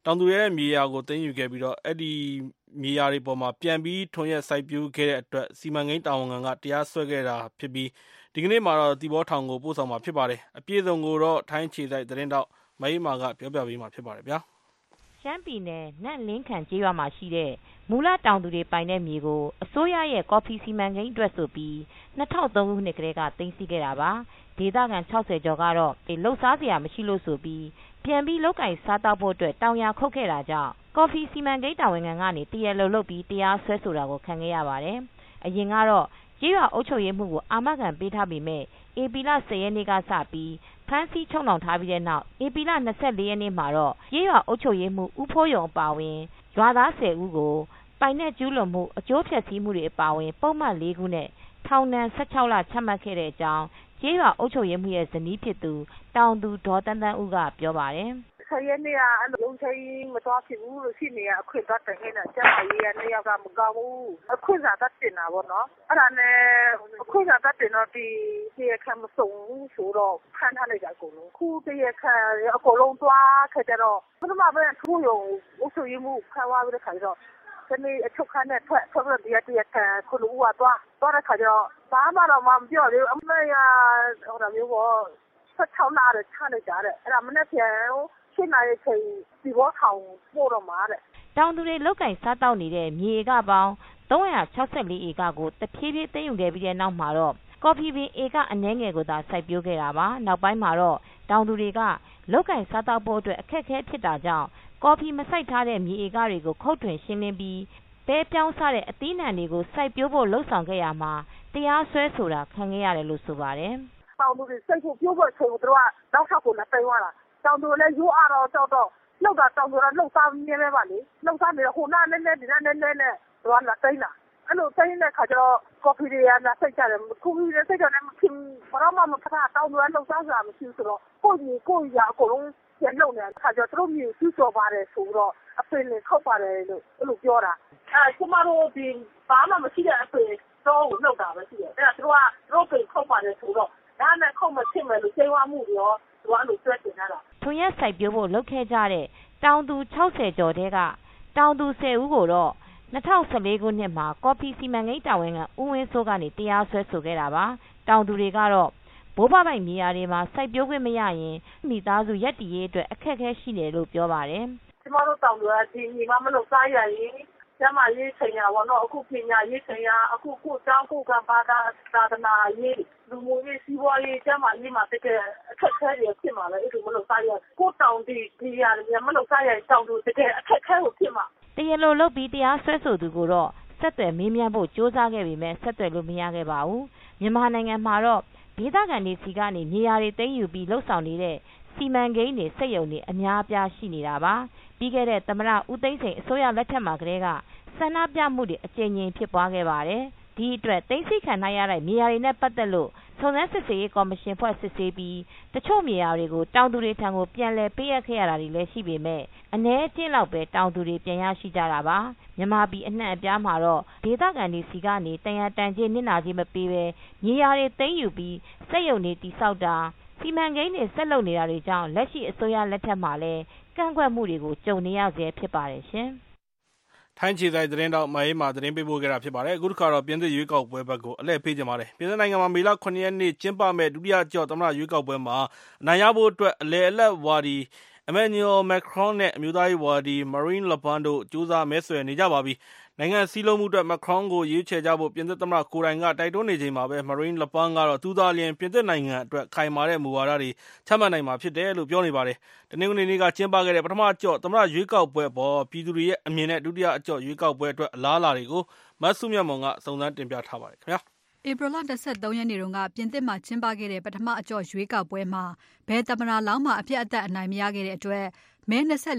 တောင်သူရဲ့မြေယာကိုသိမ်းယူခဲ့ပြီးတော့အဲ့ဒီမြေယာတွေပေါ်မှာပြန်ပြီးထွန်ရက်စိုက်ပျိုးခဲ့တဲ့အတွက်စီမံကိန်းတာဝန်ခံကတရားစွဲခဲ့တာဖြစ်ပြီးဒီကနေ့မှာတော့တီဘောထောင်ကိုပို့ဆောင်မှာဖြစ်ပါတယ်အပြည့်အစုံကိုတော့ထိုင်းခြေဆိုင်သတင်းတောက်မအေးမာကပြောပြပေးမှာဖြစ်ပါတယ်ဗျာရှမ်းပြည်နယ်နန့်လင်းခံကျေးရွာမှာရှိတဲ့မူလတောင်သူတွေပိုင်တဲ့မြေကိုအစိုးရရဲ့ကော်ဖီစီမံကိန်းအတွက်ဆိုပြီး2003ခုနှစ်ကတည်းကသိမ်းဆည်းခဲ့တာပါဒေသခံ60ကျော်ကတော့လှုပ်ရှားစရာမရှိလို့ဆိုပြီးပြန်ပြီးလောက်ကင်စားတောက်ဖို့အတွက်တောင်ယာခုတ်ခဲ့တာကြောင့်ကော်ဖီစီမံကိန်းတာဝန်ခံကနေတရလုံလုပ်ပြီးတရားစွဲဆိုတာကိုခံခဲ့ရပါတယ်အရင်ကတော့ကျေးရွာအုပ်ချုပ်ရေးမှုကိုအာမခံပေးထားပေမဲ့ဧပြီလ10ရက်နေ့ကစပြီးဖမ်းဆီးချုပ်နှောင်ထားပြီးတဲ့နောက်ဧပြီလ24ရက်နေ့မှာတော့ကျေးရွာအုပ်ချုပ်ရေးမှုဦးဖိုးရုံအပါအဝင်ရွာသား10ဦးကိုပိုင်နဲ့ကျူးလွန်မှုအကျိုးဖျက်ဆီးမှုတွေအပါအဝင်ပုံမှန်4ခုနဲ့ထောင်ဒဏ်16လချမှတ်ခဲ့တဲ့အကြောင်းကျေးရွာအုပ်ချုပ်ရေးမှုရဲ့ဇနီးဖြစ်သူတောင်သူဒေါ်တန်းတန်းဦးကပြောပါတယ် 10ရက်နေ့ကအလုံးချိမသွားဖြစ်ဘူးလို့ရှိနေအခွင့်တော့တင်နေတာကျမကြီးရဲ့နေရာကမကောင်းဘူးအခွင့်သာတတ်တင်တာပေါ့နော်အဲ့ဒါနဲ့အခွင့်သာတတ်တင်တော့ဒီခံမစုံဘူးဆိုတော့ဖမ်းထားလိုက်ကြအကုန်လုံးခုတရခံအကုန်လုံးသွားခဲ့ကြတော့ဘယ်မှာပဲထူးရုံအုပ်ချုပ်ရေးမှုဖမ်းသွားပြီးတဲ့ခါကျတော့ဒီနေ့အချုပ်ခန်းနဲ့ထွက်ပြီးတရခံခုလူကသွားတဲ့ခါကျတော့ဘာမှတော့မပြောသေးဘူးအမေကဟိုမျိုးပေါ့16လတဲ့ချလိုက်ကြတဲ့အဲ့ဒါမနေ့ပြန်ရှင်းလာတဲ့ချိန်ဒီဘောထောင်ပို့တော့မှာတဲ့တောင်သူတွေလောက်ကင်စားတောက်နေတဲ့မြေဧကပေါင်း364ဧကကိုတဖြည်းဖြည်းသိမ်းယူခဲ့ပြီးတဲ့နောက်မှာတော့ကော်ဖီပင်ဧကအနည်းငယ်ကိုသာစိုက်ပျိုးခဲ့တာပါနောက်ပိုင်းမှာတော့တောင်သူတွေကလောက်ကင်စားတောက်ဖို့အတွက်အခက်အခဲဖြစ်တာကြောင့်ကော်ဖီမစိုက်ထားတဲ့မြေဧကတွေကိုခုတ်ထွင်ရှင်းလင်းပြီးပဲပြောင်းစားတဲ့အသီးနှံတွေကိုစိုက်ပျိုးဖို့လှုံ့ဆော်ခဲ့ရမှာတရားစွဲဆိုတာခံခဲ့ရတယ်လို့ဆိုပါတယ်တောင်သူတွေစိုက်ဖို့ပြောဖို့ချိန်ကိုတို့ကနောက်ထပ်ကိုလည်းတင်သွားတာတောင်သူလည်းရိုးအားတော့ကြောက်တော့လောက်တာတောင်သူကလှုပ်စားနေပဲပါလေလှုပ်စားနေဟိုနာနဲ့ဒီနာနဲ့တော့လာတိုင်းလာအဲ့လိုတိုင်းတဲ့ခါကျတော့ကော်ဖီတွေကလာစိတ်ကြတယ်ခုပြီးစိတ်ကြတယ်မခင်ဘာမှမဖတာတောင်သူကလှုပ်စားကြမရှိဆိုတော့ကိုရအကုန်လုံးပြန်လုံနေခါကျတော့သူတို့မျိုးသူ့စော်ပါတယ်ဆိုတော့အဖေနဲ့ခောက်ပါတယ်လို့အဲ့လိုပြောတာကျမတို့ဒီဘာမှမရှိတဲ့အဖေတော့လှုပ်တာပဲရှိတယ်အဲ့ဒါသူတို့ပြင်ခောက်ပါတယ်ဆိုတော့ဒါနဲ့ခောက်မဖြစ်မယ်လို့စိတ်ဝမှုရောသူကလို့ဆွဲတင်တာထွန်ရက်စိုက်ပျိုးဖို့လုပ်ခဲ့ကြတဲ့တောင်သူ60ကျော်တဲကတောင်သူ10ဦးကိုတော့2014ခုနှစ်မှာကော်ဖီစီမံကိန်းတာဝန်ခံဦးဝင်းစိုးကနေတရားစွဲဆိုခဲ့တာပါတောင်သူတွေကတော့ဘိုးဘပိုင်မြေယာတွေမှာစိုက်ပျိုးခွင့်မရရင်မိသားစုရက်တည်ရေးအတွက်အခက်အခဲရှိတယ်လို့ပြောပါတယ်ကျမတို့တောင်သူကဒီညီမမလို့စားရရင်ကျမရေးချိန်ရပါတော့အခုပညာရေးချိန်ရအခုကိုကျောင်းကိုကဘာသာသနာရေးလူမှုရေးစီးပွားရေးကျမရေးမှာတကယ်အခက်အခဲတွေဖြစ်မှာလေအဲ့လိုမလို့စားရကိုတောင်ဒီရတယ်မလို့စားရတောင်သူတကယ်အခက်အခဲကိုဖြစ်မှာတရားလိုလုပ်ပြီးတရားစွဲဆိုသူကိုတော့ဆက်သွယ်မေးမြန်းဖို့စ조사ခဲ့ပေမဲ့ဆက်သွယ်လို့မရခဲ့ပါဘူးမြန်မာနိုင်ငံမှာတော့ဒေသခံတွေစီကနေမြေယာတွေသိမ်းယူပြီးလှုပ်ဆောင်နေတဲ့စီမံကိန်းတွေစက်ရုံတွေအများအပြားရှိနေတာပါပြီးခဲ့တဲ့သမ္မတဦးသိန်းစိန်အစိုးရလက်ထက်မှာကတည်းကဆန္ဒပြမှုတွေအကြိမ်ကြိမ်ဖြစ်ပွားခဲ့ပါတယ်ဒီအတွက်သိမ်းဆည်းခံရတဲ့မြေယာတွေနဲ့ပတ်သက်လို့စုံစမ်းစစ်ဆေးရေးကော်မရှင်ဖွဲ့စစ်ဆေးပြီးတချို့မြေယာတွေကိုတောင်သူတွေထံကိုပြန်လည်ပေးအပ်ခဲ့ရတာတွေလည်းရှိပေမဲ့အနည်းအကျဉ်းလောက်ပဲတောင်သူတွေပြန်ရရှိကြတာပါမြန်မာပြည်အနှံ့အပြားမှာတော့ဒေသခံတွေစီကနေတန်ရာတန်ချင်းနစ်နာခြင်းမပေးဘဲမြေယာတွေသိမ်းယူပြီးစက်ရုံတွေတိစောက်တာစီမံကိန်းတွေဆက်လုပ်နေတာတွေကြောင့်လက်ရှိအစိုးရလက်ထက်မှာလည်းကန့်ကွက်မှုတွေကိုကြုံနေရဆဲဖြစ်ပါတယ်ရှင်ထိုင်းခြေဆိုင်သတင်းတောက်မအေးမာသတင်းပေးပို့ခဲ့တာဖြစ်ပါတယ်အခုတစ်ခါတော့ပြင်သစ်ရွေးကောက်ပွဲဘက်ကိုအလှည့်ပေးကြပါတယ်ပြင်သစ်နိုင်ငံမှာမေလ9ရက်နေ့ကျင်းပမဲ့ဒုတိယကြော့သမ္မတရွေးကောက်ပွဲမှာအနိုင်ရဖို့အတွက်အလယ်အလတ်ဝါဒီEmmanuel Macron နဲ့အမျိုးသားရေးဝါဒီ Marine Le Pen တို့ကြိုးစားမဲဆွယ်နေကြပါပြီနိုင်ငံစည်းလုံးမှုအတွက် Macron ကိုရွေးချယ်ကြဖို့ပြင်သစ်သမ္မတကိုယ်တိုင်ကတိုက်တွန်းနေချိန်မှာပဲ Marine Le Pen ကတော့သူသာလျှင်ပြင်သစ်နိုင်ငံအတွက်ခိုင်မာတဲ့မူဝါဒတွေချမှတ်နိုင်မှာဖြစ်တယ်လို့ပြောနေပါတယ်တနင်္ဂနွေနေ့ကကျင်းပခဲ့တဲ့ပထမကြော့သမ္မတရွေးကောက်ပွဲပေါ်ပြည်သူတွေရဲ့အမြင်နဲ့ဒုတိယအကြော့ရွေးကောက်ပွဲအတွက်အလားအလာတွေကိုမတ်စုမြတ်မွန်ကစုံစမ်းတင်ပြထားပါတယ်ခင်ဗျာဧပြီလ23ရက်နေ့တုန်းကပြင်သစ်မှာကျင်းပခဲ့တဲ့ပထမအကြော့ရွေးကောက်ပွဲမှာဘယ်သမ္မတလောင်းမှအပြတ်အသတ်အနိုင်မရခဲ့တဲ့အတွက်မဲ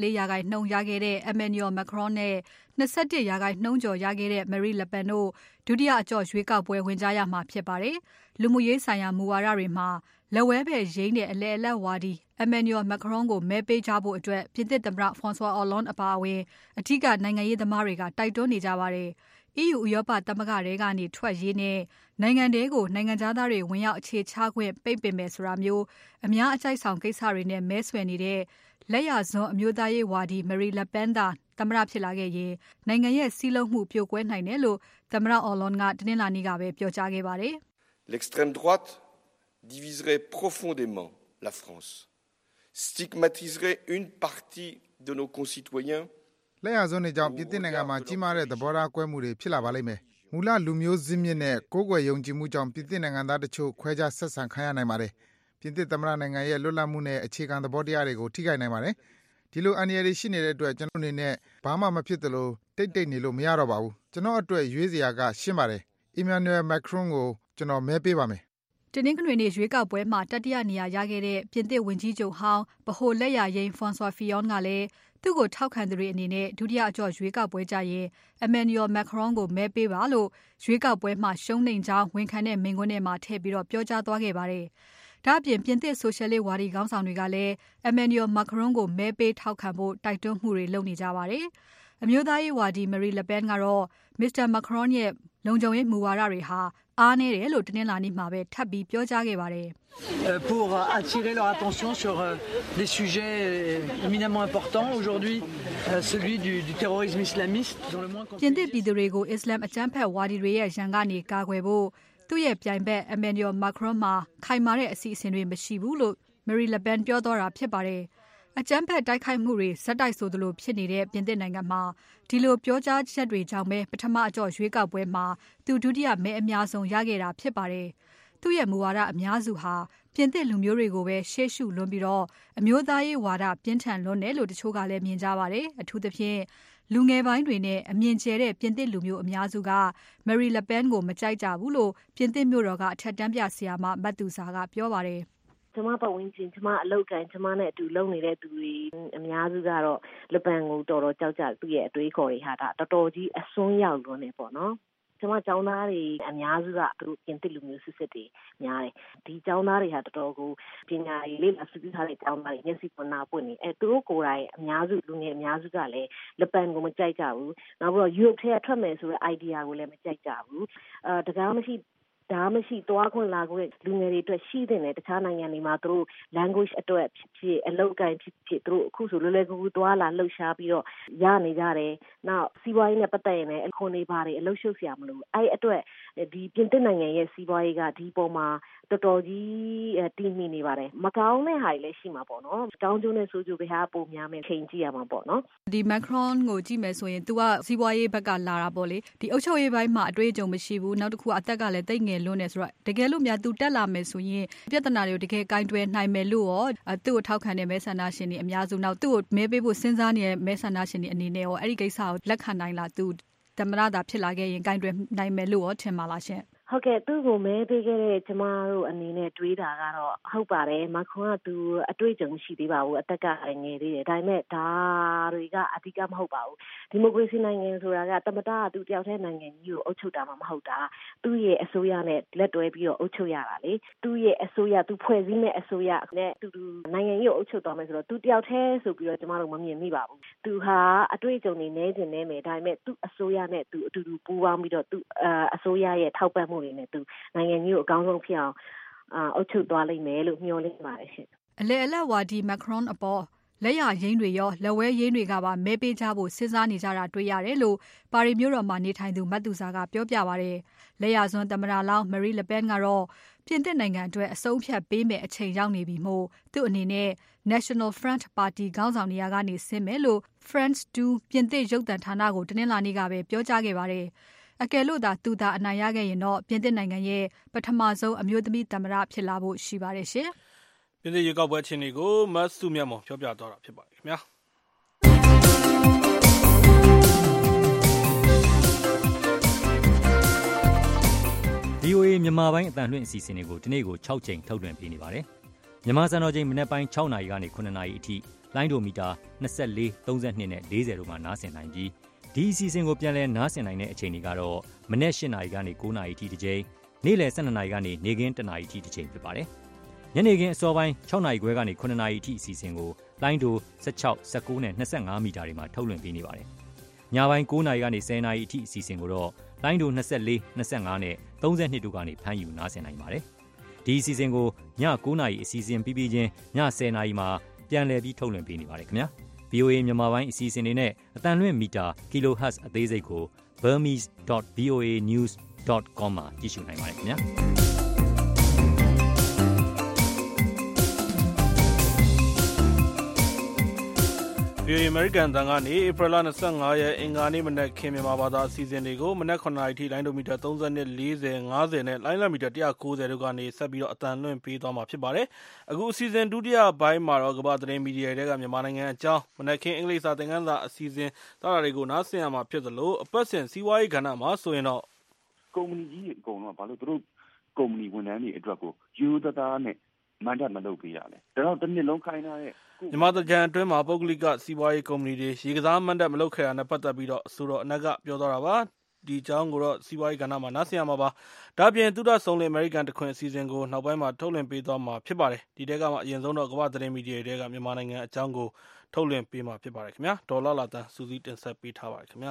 24%ရခဲ့တဲ့ Emmanuel Macron နဲ့21%ကျော်ရခဲ့တဲ့ Marine Le Pen တို့ဒုတိယအကြော့ရွေးကောက်ပွဲဝင်ကြရမှာဖြစ်ပါတယ်။လူမှုရေးဆိုင်ရာမူဝါဒတွေမှာလက်ဝဲဘက်ရင်းတဲ့အလယ်အလတ်ဝါဒီ Emmanuel Macron ကိုမဲပေးကြဖို့အတွက်ပြင်သစ်သမ္မတ François Hollande အပါအဝင်အထက်ကနိုင်ငံရေးသမားတွေကတိုက်တွန်းနေကြပါတယ်။ EU ဥရောပသမဂ္ဂထဲကနေထွက်ရေးနဲ့နိုင်ငံတွေကိုနိုင်ငံသားတွေဝင်ရောက်အခြေချခွင့်ပိတ်ပင်မယ်ဆိုတာမျိုးအများအကြိုက်ဆောင်ကိစ္စတွေနဲ့မဲဆွယ်နေတဲ့လက်ရစွန်းအမျိုးသားရေးဝါဒီ Marine Le Pen သာသမ္မတဖြစ်လာခဲ့ရင်နိုင်ငံရဲ့စည်းလုံးမှုပြိုကွဲနိုင်တယ်လို့သမ္မတ Hollande ကတနင်္လာနေ့ကပဲပြောကြားခဲ့ပါတယ်။ L'extrême droite diviserait profondément la France, stigmatiserait une partie de nos concitoyens. လက်ရစွန်းတွေကြောင့်ပြည်သစ်နိုင်ငံမှာကြီးမားတဲ့သဘောထားကွဲမှုတွေဖြစ်လာပါလိမ့်မယ်။မူလလူမျိုးဇစ်မြစ်နဲ့ကိုးကွယ်ယုံကြည်မှုကြောင့်ပြည်သစ်နိုင်ငံသားတချို့ခွဲခြားဆက်ဆံခံရနိုင်ပါတယ်။ပြည်သစ်သမ္မတနိုင်ငံရဲ့လွတ်လပ်မှုနဲ့အခြေခံသဘောတရားတွေကိုထိခိုက်နိုင်ပါတယ်။ဒီလိုအန္တရာယ်တွေရှိနေတဲ့အတွက်ကျွန်တော်အနေနဲ့ဘာမှမဖြစ်သလိုတိတ်နေလို့မရတော့ပါဘူး။ကျွန်တော်အတွက်ရွေးစရာကရှင်းပါတယ်။ Emmanuel Macron ကိုကျွန်တော်မဲပေးပါမယ်။တနင်္ဂနွေနေ့ရွေးကောက်ပွဲမှာတတိယနေရာရခဲ့တဲ့ပြင်သစ်ဝန်ကြီးချုပ်ဟောင်းဗဟိုလက်ယာယိမ်း François Fillon ကလည်းသူ့ကိုထောက်ခံသူတွေအနေနဲ့ဒုတိယအကျော့ရွေးကောက်ပွဲကြရင် Emmanuel Macron ကိုမဲပေးပါလို့ရွေးကောက်ပွဲမှာရှုံးနိမ့်ကြောင်းဝန်ခံတဲ့မိန့်ခွန်းထဲမှာထည့်ပြီးပြောကြားသွားခဲ့ပါတယ်။ဒါ့အပြင်ပြင်သစ်ဆိုရှယ်လစ်ဝါဒီခေါင်းဆောင်တွေကလည်း Emmanuel Macron ကိုမဲပေးထောက်ခံဖို့တိုက်တွန်းမှုတွေလုပ်နေကြပါတယ်။အမျိုးသားရေးဝါဒီ Marine Le Pen ကတော့ Mr. Macron ရဲ့လုံခြုံရေးမူဝါဒတွေဟာအားနည်းတယ်လို့တနင်္လာနေ့မှာပဲထပ်ပြီးပြောကြားခဲ့ပါတယ်။ Pour attirer leur attention sur des sujets éminemment importants aujourd'hui, celui du terrorisme islamiste dans le moins ပြင်သစ်ပြည်သူတွေကိုအစ္စလာမ်အကြမ်းဖက်ဝါဒီတွေရဲ့ရန်ကနေကာကွယ်ဖို့သူ့ရဲ့ပြိုင်ဘက် Emmanuel Macron မှာခိုင်မာတဲ့အစီအစဉ်တွေမရှိဘူးလို့ Marine Le Pen ပြောသွားတာဖြစ်ပါတယ်။အကြမ်းဖက်တိုက်ခိုက်မှုတွေဇက်တိုက်ဆိုသလိုဖြစ်နေတဲ့ပြင်သစ်နိုင်ငံမှာဒီလိုပြောကြားချက်တွေကြောင့်ပဲပထမအကျော့ရွေးကောက်ပွဲမှာသူဒုတိယမဲအများဆုံးရခဲ့တာဖြစ်ပါတယ်။သူ့ရဲ့မူဝါဒအများစုဟာပြင်သစ်လူမျိုးတွေကိုပဲရှေ့ရှုလွန်းပြီးအမျိုးသားရေးဝါဒပြင်းထန်လွန်းတယ်လို့တချို့ကလည်းမြင်ကြပါတယ်။အထူးသဖြင့်လူငယ်ပိုင်းတွေနဲ့အမြင်ကျဲတဲ့ပြင်သစ်လူမျိုးအများစုက Marine Le Pen ကိုမကြိုက်ကြဘူးလို့ပြင်သစ်မြို့တော်ကအထက်တန်းပြဆရာမမတ်သူစာကပြောပါတယ်။ကျမပတ်ဝန်းကျင်ကျမအလုပ်ကန်ကျမနဲ့အတူလုပ်နေတဲ့သူတွေအများစုကတော့လပန်ကိုတော်တော်ကြောက်ကြသူ့ရဲ့အတွေးခေါ်တွေဟာဒါတော်တော်ကြီးအစွန်းရောက်လွန်းနေပေါ့နော်။ကျမကျောင်းသားတွေအများစုကသူတို့ပြင်သစ်လူမျိုးစစ်တွေများတယ်။ဒီကျောင်းသားတွေဟာတော်တော်ကိုပညာရေးလေးလာစုပြီးထားတဲ့ကျောင်းသားတွေမျက်စိပွင့်နာပွင့်နေသူတို့ကိုယ်တိုင်အများစုလူငယ်အများစုကလည်းလပန်ကိုမကြိုက်ကြဘူး။နောက်ပြီးတော့ Europe ထဲထွက်မယ်ဆိုတဲ့ idea ကိုလည်းမကြိုက်ကြဘူး။တကားမရှိသွားခွင့်လာခွင့်လူငယ်တွေအတွက်ရှိတဲ့တခြားနိုင်ငံတွေမှာသူတို့ language အတွက်ဖြစ်အလုပ်ကိုင်ဖြစ်သူတို့အခုဆိုလွယ်လွယ်ကူကူသွားလာလှုပ်ရှားပြီးတော့ရနေကြတယ်။နောက်စီးပွားရေးနဲ့ပတ်သက်ရင်လည်းအခွန်တွေပါတယ်အလုပ်ရှုပ်เสียမလို့အဲ့အတွက်ဒီပြင်သစ်နိုင်ငံရဲ့စီးပွားရေးကဒီပေါ်မှာတော်တော်ကြီးတည်မိနေပါတယ်။မကောင်းတဲ့ဟာတွေလည်းရှိမှာပေါ့နော်။ကောင်းကျိုးနဲ့ဆိုးကျိုးပဲဟာပုံများမယ်ချိန်ကြည့်ရမှာပေါ့နော်။ဒီ Macron ကိုကြည့်မယ်ဆိုရင် तू ကစီးပွားရေးဘက်ကလာတာပေါ့လေ။ဒီအုပ်ချုပ်ရေးပိုင်းမှာအတွေ့အကြုံမရှိဘူး။နောက်တစ်ခုအသက်ကလည်းတိတ်ငယ်လွန်းနေဆိုတော့တကယ်လို့များ तू တက်လာမယ်ဆိုရင်ပြဿနာတွေကိုတကယ်ကင်တွယ်နိုင်မယ်လို့ရောသူ့ကိုထောက်ခံတဲ့မဲဆန္ဒရှင်တွေအများစုနောက်သူ့ကိုမဲပေးဖို့စဉ်းစားနေတဲ့မဲဆန္ဒရှင်တွေအနေနဲ့ရောအဲ့ဒီကိစ္စကိုလက်ခံနိုင်လား तू သမ္မတသာဖြစ်လာခဲ့ရင်ကင်တွယ်နိုင်မယ်လို့ရောထင်ပါလားရှင်။ဟုတ်ကဲ့သူ့ကိုမဲပေးခဲ့တဲ့ကျမတို့အနေနဲ့တွေးတာကတော့ဟုတ်ပါတယ်မခွန်ကသူအတွေ့အကြုံရှိသေးပါဘူးအသက်ကငယ်သေးတယ်ဒါပေမဲ့ဒါတွေကအဓိကမဟုတ်ပါဘူးဒီမိုကရေစီနိုင်ငံဆိုတာကသမ္မတကသူတယောက်တည်းနိုင်ငံကြီးကိုအုပ်ချုပ်တာမှမဟုတ်တာသူ့ရဲ့အစိုးရနဲ့လက်တွဲပြီးတော့အုပ်ချုပ်ရတာလေသူ့ရဲ့အစိုးရသူဖွဲ့စည်းမဲ့အစိုးရနဲ့သူနိုင်ငံကြီးကိုအုပ်ချုပ်သွားမယ်ဆိုတော့သူတယောက်တည်းဆိုပြီးတော့ကျမတို့မမြင်မိပါဘူးသူဟာအတွေ့အကြုံတွေနဲနေမယ်ဒါပေမဲ့သူ့အစိုးရနဲ့သူအတူတူပူးပေါင်းပြီးတော့သူအစိုးရရဲ့ထောက်ပံ့မှုတွေနဲ့သူနိုင်ငံကြီးကိုအကောင်းဆုံးဖြစ်အောင်အုပ်ချုပ်သွားလိမ့်မယ်လို့မျှော်လင့်ပါတယ်ရှင်။အလေအလတ်ဝါဒီ Macron အပေါ်လက်ရရင်းတွေရောလက်ဝဲရင်းတွေကပါမဲပေးကြဖို့စဉ်းစားနေကြတာတွေ့ရတယ်လို့ပါရီမြို့တော်မှာနေထိုင်သူမတ်သူစာကပြောပြပါတယ်။လက်ရစွန်းသမ္မတလောင်း Marine Le Pen ကတော့ပြင်သစ်နိုင်ငံအတွက်အဆုံးဖြတ်ပေးမယ်အချိန်ရောက်နေပြီမို့သူ့အနေနဲ့ National Front ပါတီခေါင်းဆောင်နေရာကနေဆင်းမယ်လို့ France 2ပြင်သစ်ရုပ်သံဌာနကိုတနင်္လာနေ့ကပဲပြောကြားခဲ့ပါတယ်။အကယ်လို့သူသာအနိုင်ရခဲ့ရင်တော့ပြင်သစ်နိုင်ငံရဲ့ပထမဆုံးအမျိုးသမီးသမ္မတဖြစ်လာဖို့ရှိပါတယ်ရှင်။ပြင်သစ်ရွေးကောက်ပွဲအခြေအနေကိုမတ်စုမြတ်မောင်ပြောပြသွားတာဖြစ်ပါတယ်ခင်ဗျာ။ VOA မြန်မာပိုင်းအတန်လွှင့်အစီအစဉ်တွေကိုဒီနေ့ကို6ချိန်ထုတ်လွှင့်ပေးနေပါတယ်။မြန်မာစံတော်ချိန်မနက်ပိုင်း6နာရီကနေ9နာရီအထိလိုင်းဒိုမီတာ24 32နဲ့40တို့မှာနားဆင်နိုင်ပြီးဒီအစီအစဉ်ကိုပြန်လည်နားဆင်နိုင်တဲ့အချိန်တွေကတော့မနေ့8နာရီကနေ9နာရီထိတစ်ချိန်နေ့လယ်12နာရီကနေနေ့ခင်း1နာရီထိတစ်ချိန်ဖြစ်ပါတယ်။ညနေခင်းအစောပိုင်း6နာရီခွဲကနေ9နာရီထိအစီအစဉ်ကိုလိုင်းဒို16 19နဲ့25မီတာတွေမှာထုတ်လွှင့်ပေးနေပါတယ်။ညပိုင်း9နာရီကနေ10နာရီအထိအစီအစဉ်ကိုတော့လိုင်းဒို24 25နဲ့32တို့ကနေဖမ်းယူနားဆင်နိုင်ပါတယ်။ဒီအစီအစဉ်ကိုည9နာရီအစီအစဉ်ပြီးပြီးချင်းည10နာရီမှာပြန်လည်ပြီးထုတ်လွှင့်ပေးနေပါတယ်ခင်ဗျာ VOA မြန်မာပိုင်းအစီအစဉ်တွေနဲ့အသံလွှင့်မီတာ kilohertz အသေးစိတ်ကို burmese.voanews.com မှာကြည့်ရှုနိုင်ပါတယ်ခင်ဗျာ VOA American တန်ကနေ April 25 ရက်အင်္ဂါနေ့မနက်ခင်းမြန်မာဘာသာအစီအစဉ်တွေကိုမနက် 9 နာရီထိလိုင်းဒိုမီတာ30နဲ့40 50နဲ့လိုင်းလမီတာ190တို့ကနေဆက်ပြီးတော့အတန်လွှင့်ပေးသွားမှာဖြစ်ပါတယ်။အခုအစီအစဉ်ဒုတိယပိုင်းမှာတော့ကမ္ဘာသတင်းမီဒီယာတွေကမြန်မာနိုင်ငံအကြောင်းမနက်ခင်းအင်္ဂလိပ်စာသင်ခန်းစာအစီအစဉ်စတာတွေကိုနားဆင်ရမှာဖြစ်သလိုအပတ်စဉ်စီးပွားရေးကဏ္ဍမှာဆိုရင်တော့ကုမ္ပဏီကြီးအကုန်လုံးကဘာလို့သူတို့ကုမ္ပဏီဝန်ထမ်းတွေအတွက်ကိုယူသားနဲ့မန်ဒတ်မလုပ်ပေးရလဲဒါတော့တစ်နှစ်လုံးခိုင်းထားတဲ့မြန်မာတကြံအတွင်းမှာပုဂ္ဂလိကစီးပွားရေးကုမ္ပဏီတွေရေကစားမန်ဒတ်မလုပ်ခဲ့တာနဲ့ပတ်သက်ပြီးတော့ဆိုတော့အနက်ကပြောသွားတာပါဒီအကြောင်းကိုတော့စီးပွားရေးကဏ္ဍမှာနားဆင်ရမှာပါဒါပြင်သုဒဆုံလေအမေရိကန်တခွင်အစီအစဉ်ကိုနောက်ပိုင်းမှာထုတ်လွှင့်ပေးသွားမှာဖြစ်ပါတယ်ဒီတဲကမှအရင်ဆုံးတော့ကမ္ဘာသတင်းမီဒီယာတွေကမြန်မာနိုင်ငံအကြောင်းကိုထုတ်လွှင့်ပေးမှာဖြစ်ပါတယ်ခင်ဗျာဒေါ်လာတန်စူးစီးတင်ဆက်ပေးထားပါတယ်ခင်ဗျာ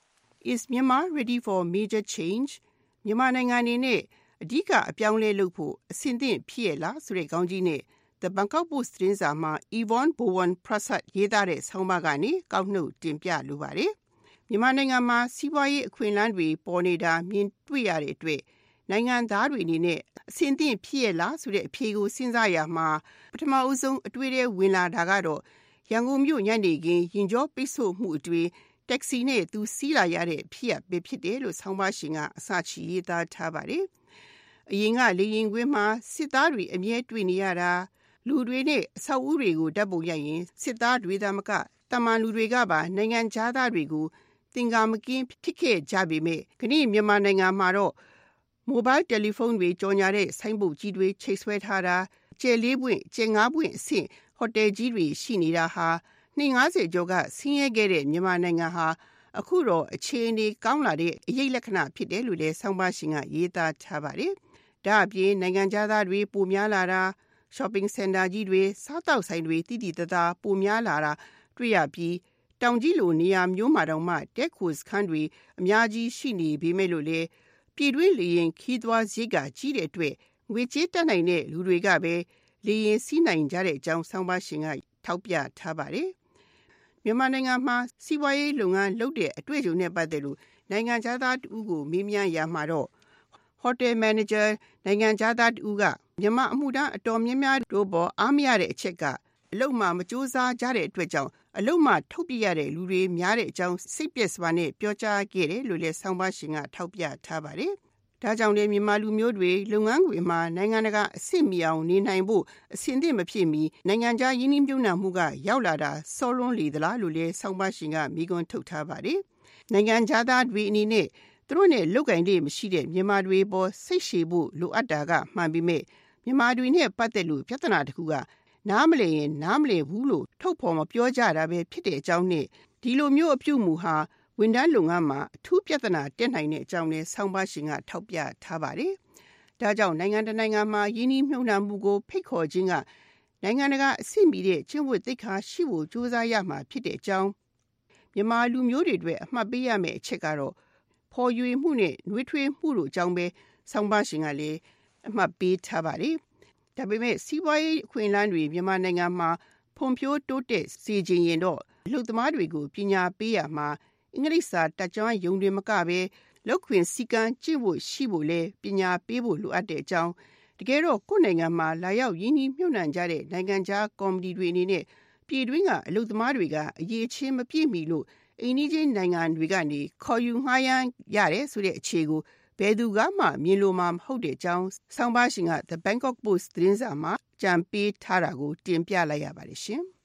Is Myanmar ready for major change မြန်မာနိုင်ငံအနေနဲ့အဓိကအပြောင်းလဲလုပ်ဖို့အဆင်သင့်ဖြစ်ရလားဆိုတဲ့ခေါင်းကြီးနဲ့The Bangkok Post သတင်းစာမှာ Yvonne Bowen Prasad ရေးသားတဲ့ဆောင်းပါးကနေကောက်နှုတ်တင်ပြလိုပါတယ်။မြန်မာနိုင်ငံမှာစီးပွားရေးအခွင့်အလမ်းတွေပေါ်နေတာမြင်တွေ့ရတဲ့အတွက်နိုင်ငံသားတွေအနေနဲ့အဆင်သင့်ဖြစ်ရလားဆိုတဲ့အဖြေကိုစဉ်းစားရမှာပထမအဆုံးအတွေ့အကြုံဝင်လာတာကတော့ရန်ကုန်မြို့ညနေခင်းရင်ကျော်ပိတ်ဆို့မှုအတွေ့တက္ကစီနဲ့သူစီးလာရတဲ့ဖြစ်ရပ်ပဲဖြစ်တယ်လို့ဆောင်းပါးရှင်ကအစချီရေးသားထားပါတယ်။အရင်ကလေရင်ကွင်းမှာစစ်သားတွေအမြဲတွေ့နေရတာလူတွေနဲ့အဆောက်အဦတွေကိုဓာတ်ပုံရိုက်ရင်စစ်သားတွေသာမကတမန်လူတွေကပါနိုင်ငံခြားသားတွေကိုသင်္ကာမကင်းဖြစ်ခဲ့ကြပေမဲ့ခဏမြန်မာနိုင်ငံမှာတော့မိုဘိုင်းတယ်လီဖုန်းတွေကြော်ညာတဲ့ဆိုင်းဘုတ်ကြီးတွေချိတ်ဆွဲထားတာကျယ်လေးပွင့်ကျယ်ငါးပွင့်အဆင့်ဟိုတယ်ကြီးတွေရှိနေတာဟာ250ကျော်ကဆင်းရဲခဲ့တဲ့မြန်မာနိုင်ငံဟာအခုတော့အခြေအနေကောင်းလာတဲ့အရေးလက္ခဏာဖြစ်တယ်လို့လည်းဆောင်းပါးရှင်ကရေးသားထားပါတယ်။ဒါအပြင်နိုင်ငံခြားသားတွေပိုများလာတာshopping center ကြီးတွေစားတောက်ဆိုင်တွေတည်တည်တသားပိုများလာတာတွေ့ရပြီးတောင်ကြီးလိုနေရာမျိုးမှာတောင်မှတက်ခိုစခန်းတွေအများကြီးရှိနေပေမဲ့လို့လေပြည်တွင်းလေရင်ခီးသွားစရိတ်ကကြီးတဲ့အတွက်ငွေကြေးတက်နိုင်တဲ့လူတွေကပဲလေရင်စီးနိုင်ကြတဲ့အကြောင်းဆောင်းပါးရှင်ကထောက်ပြထားပါတယ်။မြန်မာနိုင်ငံမှာစီးပွားရေးလုပ်ငန်းလုပ်တဲ့အတွေ့အကြုံနဲ့ပတ်သက်လို့နိုင်ငံခြားသားတူကိုမေးမြန်းရမှာတော့hotel manager နိုင်ငံခြားသားတူကမြန်မာအမှုထမ်းအတော်များများတို့ပေါ်အားမရတဲ့အချက်ကအလုပ်မှမကြိုးစားကြတဲ့အတွက်ကြောင့်အလုပ်မှထုတ်ပြရတဲ့လူတွေများတဲ့အကြောင်းစိတ်ပျက်စွာနဲ့ပြောကြားခဲ့တယ်လို့လည်းဆောင်းပါးရှင်ကထောက်ပြထားပါတယ်။ဒါကြောင့်လည်းမြန်မာလူမျိုးတွေလုပ်ငန်းခွင်မှာနိုင်ငံတကာအဆင့်မီအောင်နေနိုင်ဖို့အဆင်သင့်မဖြစ်မီနိုင်ငံခြားရင်းနှီးမြှုပ်နှံမှုကရောက်လာတာစောလွန်းလေသလားလို့လည်းဆောင်းပါးရှင်ကမိကွန်းထုတ်ထားပါတယ်။နိုင်ငံခြားသားတွေအနေနဲ့သူတို့နဲ့လုတ်ကင်လေးမရှိတဲ့မြန်မာတွေပေါ်စိတ်ရှည်ဖို့လိုအပ်တာကမှန်ပေမဲ့မြန်မာတွေနဲ့ပတ်သက်လို့ပြဿနာတစ်ခုကနားမလည်ရင်နားမလည်ဘူးလို့ထုတ်ဖော်မပြောကြတာပဲဖြစ်တဲ့အကြောင်းနဲ့ဒီလိုမျိုးအပြုအမူဟာဝန်ထမ်းလုပ်ငန်းမှာအထူးပြဿနာတက်နိုင်တဲ့အကြောင်းနဲ့ဆောင်းပါးရှင်ကထောက်ပြထားပါတယ်။ဒါကြောင့်နိုင်ငံတကာနိုင်ငံမှာယင်းနှိမ့်နှံမှုကိုဖိတ်ခေါ်ခြင်းကနိုင်ငံတကာအဆင့်မီတဲ့ကျင့်ဝတ်သိက္ခာရှိဖို့ကြိုးစားရမှာဖြစ်တဲ့အကြောင်းမြန်မာလူမျိုးတွေအတွက်အမှတ်ပေးရမယ့်အချက်ကတော့ဖော်ရွေမှုနဲ့နှွေးထွေးမှုတို့အကြောင်းပဲဆောင်းပါးရှင်ကလည်းအမှတ်ပေးထားပါတယ်။ဒါပေမဲ့စီးပွားရေးအခွင့်အလမ်းတွေမြန်မာနိုင်ငံမှာဖွံ့ဖြိုးတိုးတက်စေချင်ရင်တော့အလုပ်သမားတွေကိုပညာပေးရမှာအင်္ဂလိပ်စာတတ်ကျွမ်းရုံတွေမကပဲလုပ်ခွင့်စည်းကမ်းကျင့်ဖို့ရှိဖို့လဲပညာပေးဖို့လိုအပ်တဲ့အကြောင်းတကယ်တော့ကိုယ်နိုင်ငံမှာလာရောက်ရင်းနှီးမြှုပ်နှံကြတဲ့နိုင်ငံခြားကော်မတီတွေအနေနဲ့ပြည်တွင်းကအလုပ်သမားတွေကအရေးချင်းမပြည့်မီလို့အိန္ဒိယနိုင်ငံတွေကနေခေါ်ယူငှားရမ်းရတယ်ဆိုတဲ့အခြေကိုဘယ်သူကမှမြင်လို့မှမဟုတ်တဲ့အကြောင်းဆောင်းပါးရှင်က The Bangkok Post သတင်းစာမှာကြံပေးထားတာကိုတင်ပြလိုက်ရပါတယ်ရှင်။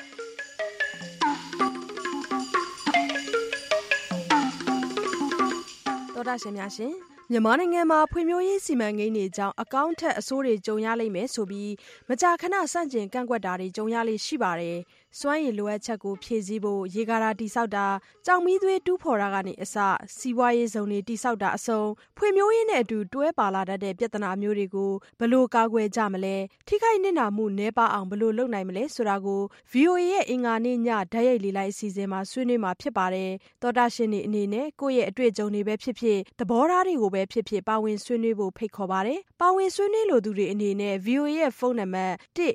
တော်တာရှင်များရှင်မြန်မာနိုင်ငံမှာဖွံ့ဖြိုးရေးစီမံကိန်းတွေကြောင့်အကောင့်ထက်အဆိုးတွေကြုံရလိမ့်မယ်ဆိုပြီးမကြာခဏဆန့်ကျင်ကန့်ကွက်တာတွေကြုံရလိမ့်ရှိပါတယ်။စွမ်းရည်လိုအပ်ချက်ကိုဖြည့်ဆည်းဖို့ရေကာတာတိဆောက်တာကြောင်မီးသွေးတူးဖော်တာကနေအစစီးပွားရေးဇုံတွေတိဆောက်တာအစုံဖွံ့ဖြိုးရေးနဲ့အတူတွဲပါလာတတ်တဲ့ပြဿနာမျိုးတွေကိုဘယ်လိုကာကွယ်ကြမလဲထိခိုက်နစ်နာမှုနည်းပါအောင်ဘယ်လိုလုပ်နိုင်မလဲဆိုတာကို VOA ရဲ့အင်္ဂါနေ့ညဓာတ်ရိုက်လေလိုက်အစီအစဉ်မှာဆွေးနွေးမှာဖြစ်ပါတယ်။သောတာရှင်တွေအနေနဲ့ကိုယ့်ရဲ့အတွေ့အကြုံတွေပဲဖြစ်ဖြစ်သဘောထားတွေကိုပဲပဲဖြစ်ဖြစ်ပါဝင်ဆွေးနွေးဖို့ဖိတ်ခေါ်ပါတယ်။ပါဝင်ဆွေးနွေးလိုသူတွေအနေနဲ့ VOA ရဲ့ဖုန်းနံပါတ်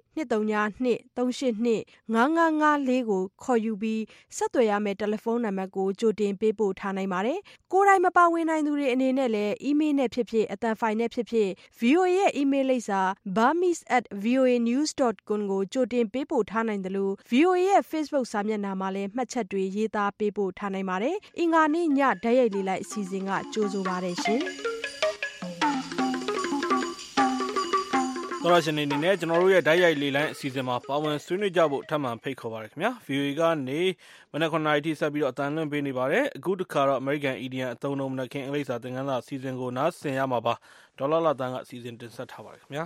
1-232-382-5554 ကိုခေါ်ယူပြီးဆက်သွယ်ရမယ့်တယ်လီဖုန်းနံပါတ်ကိုကြိုတင်ပေးပို့ထားနိုင်ပါတယ်။ကိုယ်တိုင်မပါဝင်နိုင်သူတွေအနေနဲ့လည်းအီးမေးလ်နဲ့ဖြစ်ဖြစ်အသံဖိုင်နဲ့ဖြစ်ဖြစ် VOA ရဲ့အီးမေးလ်လိပ်စာ burmese@voanews.com ကိုကြိုတင်ပေးပို့ထားနိုင်တယ်လို့ VOA ရဲ့ Facebook စာမျက်နှာမှာလည်းမှတ်ချက်တွေရေးသားပေးပို့ထားနိုင်ပါတယ်။အင်္ဂါနေ့ညဓာတ်ရိုက်လေလိုက်အစီအစဉ်ကကြိုဆိုပါတယ်ရှင်။တော်ရရှင်နေနဲ့ကျွန်တော်တို့ရဲ့ဓာတ်ရိုက်လေလိုင်းအစီအစဉ်မှာပါဝင်ဆွေးနွေးကြဖို့ထပ်မံဖိတ်ခေါ်ပါရခင်ဗျာ VOA ကနေမနက်9:00နာရီထိဆက်ပြီးတော့အတန်လွှင့်ပေးနေပါတယ်အခုတစ်ခါတော့ American Indian အသုံးအနှုန်းမနက်ခင်းအင်္ဂလိပ်စာသင်ခန်းစာအစီအစဉ်ကိုနားဆင်ရမှာပါဒေါ်လာလာတန်းကအစီအစဉ်တင်ဆက်ထားပါတယ်ခင်ဗျာ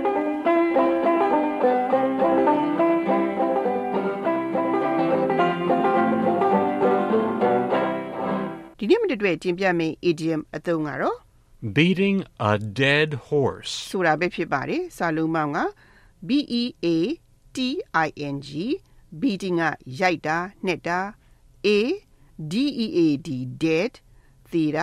ဒီနေ့မတွေ့တင်ပြမယ့် idiom အသုံးကတော့ beating a dead horse ဆိုတာပဲဖြစ်ပါတယ်စာလုံးပေါင်းက BEATING beating ကရိုက်တာနှက်တာ DEAD dead သေတာ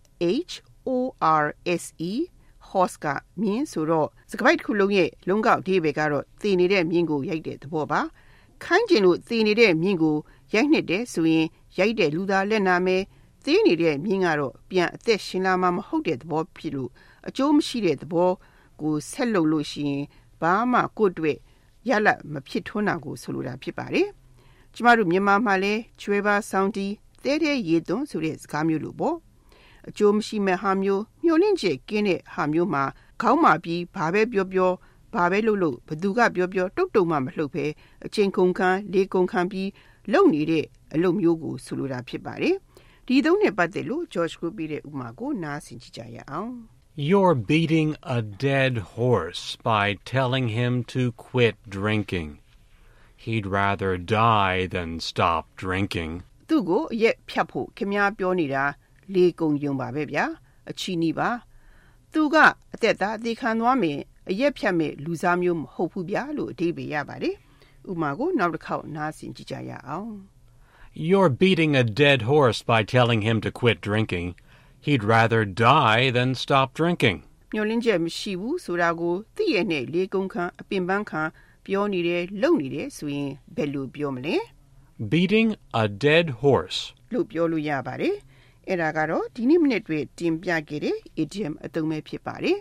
HORSE horse ကမြင်းဆိုတော့စကားပိုက်တစ်ခုလုံးရဲ့လုံးကောက်အဓိပ္ပာယ်ကတော့သေနေတဲ့မြင်းကိုရိုက်တဲ့သဘောပါခိုင်းကျင်လို့သေနေတဲ့မြင်းကိုရိုက်နှက်တယ်ဆိုရင်ရိုက်တဲ့လူသားလက်နာမယ်သေးနေတဲ့မြင်းကတော့ပြန်အသက်ရှင်လာမှမဟုတ်တဲ့သဘောဖြစ်လို့အကျိုးမရှိတဲ့သဘောကိုဆက်လုပ်လို့ရှိရင်ဘာမှကိုယ့်အတွက်ရလတ်မဖြစ်ထွန်းတာကိုဆိုလိုတာဖြစ်ပါတယ်။ကျမတို့မြန်မာမှာလည်းကျွဲပါဆောင်းတီးတဲတဲရေသွန်းဆိုတဲ့စကားမျိုးလိုပေါ့။အကျိုးမရှိမဲ့ဟာမျိုးမျောလင့်ချက်ကင်းတဲ့ဟာမျိုးမှာခေါင်းမာပြီးဘာပဲပြောပြောဘာပဲလုပ်ဘသူကပြောပြောတုတ်တုံမှမလှုပ်ပဲအချိန်ကုန်ခန်းလေးကုန်ခန်းပြီးလုပ်နေတဲ့အလုပ်မျိုးကိုဆိုလိုတာဖြစ်ပါတယ်။ဒီသုံးနဲ့ပတ်သက်လို့ George ကိုပြတဲ့ဥပမာကိုနားဆင်ကြရအောင် You're beating a dead horse by telling him to quit drinking. He'd rather die than stop drinking. သူ့ကိုအရက်ဖြတ်ဖို့ခင်ဗျားပြောနေတာလေကုန်ယုံပါပဲဗျာအချီနီးပါသူကအသက်သားအသေးခံသွားမယ်အရက်ဖြတ်မဲ့လူစားမျိုးမဟုတ်ဘူးဗျာလို့အဓိပ္ပာယ်ရပါတယ်ဥပမာကိုနောက်တစ်ခေါက်နားဆင်ကြရအောင် You're beating a dead horse by telling him to quit drinking. He'd rather die than stop drinking. မျောလင်းချက်မရှိဘူးဆိုတာကိုသိရနဲ့လေကုန်ခန်းအပင်ပန်းခန်းပြောနေတယ်လုပ်နေတယ်ဆိုရင်ဘယ်လိုပြောမလဲ Beating a dead horse လို့ပြောလို့ရပါတယ်အဲ့ဒါကတော့ဒီနေ့မိနစ်တွေတင်ပြခဲ့တဲ့ idiom အသုံးပဲဖြစ်ပါတယ်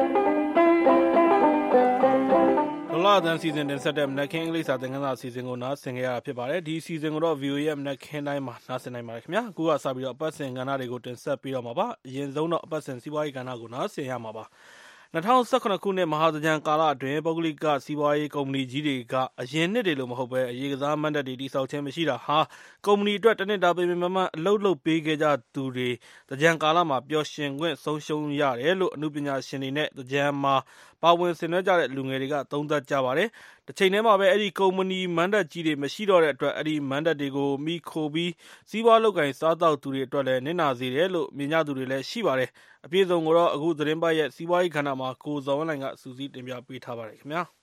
ဒေါ်လာတန်းစီစဉ်တင်ဆက်တဲ့မနက်ခင်းအင်္ဂလိပ်စာသင်ခန်းစာအစီအစဉ်ကိုနားဆင်ကြရတာဖြစ်ပါတယ်ဒီအစီအစဉ်ကိုတော့ VOA ရဲ့မနက်ခင်းတိုင်းမှာနားဆင်နိုင်ပါတယ်ခင်ဗျာအခုကစပြီးတော့အပတ်စဉ်ကဏ္ဍတွေကိုတင်ဆက်ပြီးတော့မှာပါအရင်ဆုံးတော့အပတ်စဉ်စီးပွားရေးကဏ္ဍကိုနားဆင်ရမှာပါ2019ခုနှစ်မဟာသင်္ကြန်ကာလအတွင်းပုဂ္ဂလိကစီးပွားရေးကုမ္ပဏီကြီးတွေကအရင်နှစ်တွေလိုမဟုတ်ပဲအရေးကစားမဏ္ဍပ်တွေတိစောက်ခြင်းမရှိတာဟာကုမ္ပဏီအတွက်တစ်နှစ်တာပြင်မမှန်အလုပ်လုပ်ပေးခဲ့ကြသူတွေသင်္ကြန်ကာလမှာပျော်ရွှင်ခွင့်ဆုံးရှုံးရတယ်လို့အမှုပညာရှင်တွေနဲ့သင်္ကြန်မှာပါဝင်ဆင်နွှဲကြတဲ့လူငယ်တွေကသုံးသပ်ကြပါတယ်။တစ်ချိန်တည်းမှာပဲအဲ့ဒီကုမ္ပဏီမဏ္ဍပ်ကြီးတွေမရှိတော့တဲ့အတွက်အဲ့ဒီမဏ္ဍပ်တွေကိုမိခိုပြီးစီးပွားလုပ်ကိုင်စားတောက်သူတွေအတွက်လည်းနစ်နာစေတယ်လို့မြင်ကြသူတွေလည်းရှိပါတယ်။အပြည့်စုံကိုတော့အခုသတင်းပတ်ရဲ့စီးပွားရေးခန္ဓာမှာကိုဇော်ဝင်းလိုင်ကစူးစီးတင်ပြပေးထားပါတယ်ခင်ဗျာ။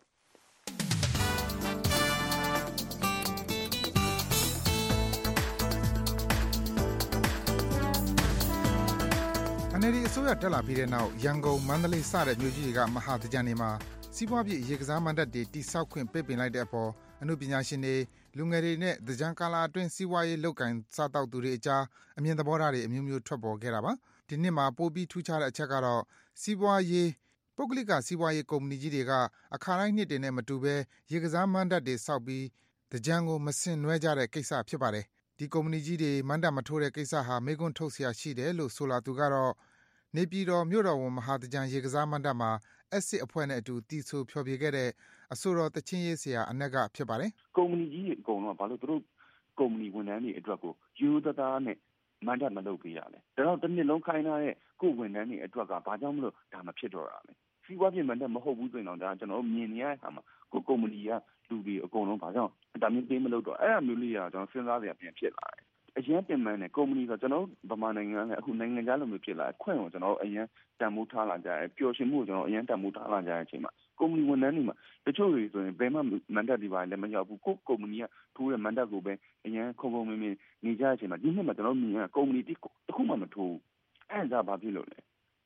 NLD အစိုးရတက်လာပြီးတဲ့နောက်ရန်ကုန်မန္တလေးစတဲ့မြို့ကြီးတွေကမဟာသင်္ကြန်တွေမှာစီးပွားဖြစ်ရေကစားမဏ္ဍပ်တွေတိစောက်ခွင့်ပိတ်ပင်လိုက်တဲ့အပေါ်အမှုပညာရှင်တွေလူငယ်တွေနဲ့သင်္ကြန်ကာလအတွင်းစီးပွားရေးလုပ်ကိုင်စားတောက်သူတွေအကြားအမြင်သဘောထားတွေအမျိုးမျိုးထွက်ပေါ်ခဲ့တာပါဒီနှစ်မှာပိုပြီးထူးခြားတဲ့အချက်ကတော့စီးပွားရေးပုဂ္ဂလိကစီးပွားရေးကုမ္ပဏီကြီးတွေကအခါတိုင်းနှစ်တွေနဲ့မတူဘဲရေကစားမဏ္ဍပ်တွေစောက်ပြီးသင်္ကြန်ကိုမဆင်နွှဲကြတဲ့ကိစ္စဖြစ်ပါတယ်ဒီကုမ္ပဏီကြီးတွေမဏ္ဍပ်မထိုးတဲ့ကိစ္စဟာမေးခွန်းထုတ်စရာရှိတယ်လို့ဆိုလာသူကတော့နေပြည်တော်မြို့တော်ဝန်မဟာသင်္ကြန်ရေကစားမဏ္ဍပ်မှာအစစ်အဖွဲ့နဲ့အတူတီဆိုဖျော်ဖြေခဲ့တဲ့အဆိုတော်တချင်းရေးဆရာအနက်ကဖြစ်ပါတယ်ကုမ္ပဏီကြီးတွေအကုန်လုံးကဘာလို့သူတို့ကုမ္ပဏီဝန်ထမ်းတွေအတွက်ကိုယူသားနဲ့မန္တမလုပ်ပေးရလဲဒါတော့တစ်နှစ်လုံးခိုင်းထားတဲ့ကိုဝန်ထမ်းတွေအတွက်ကဘာကြောင့်မလို့ဒါမဖြစ်တော့တာလဲစီးပွားဖြစ်မန္တမဟုတ်ဘူးဆိုရင်တော့ဒါကျွန်တော်မြင်နေရတဲ့အခါမှာကိုကုမ္ပဏီကလူတွေအကုန်လုံးဘာကြောင့်ဒါမျိုးပေးမလုပ်တော့အဲ့အမျိုးလေးကကျွန်တော်စဉ်းစားစရာပြန်ဖြစ်လာတယ်အရင်တင်မှန်းတယ်ကုမ္ပဏီဆိုကျွန်တော်ဗမာနိုင်ငံကအခုနိုင်ငံခြားလိုမျိုးဖြစ်လာခွင့်ကိုကျွန်တော်အရင်တန်ဖိုးထားလာကြတယ်ပျော်ရွှင်မှုကိုကျွန်တော်အရင်တန်ဖိုးထားလာကြတဲ့အချိန်မှာကုမ္ပဏီဝန်ထမ်းတွေမှာတချို့တွေဆိုရင်ဘယ်မှမန္တတွေပါလည်းမရောက်ဘူးကိုကုမ္ပဏီကထိုးတဲ့မန္တကိုပဲအရင်ခုံခုံမင်းနေကြတဲ့အချိန်မှာဒီနှစ်မှာကျွန်တော်မြင်ရကုမ္ပဏီတစ်ခုမှမထိုးအဲ့ဒါဘာဖြစ်လို့လဲ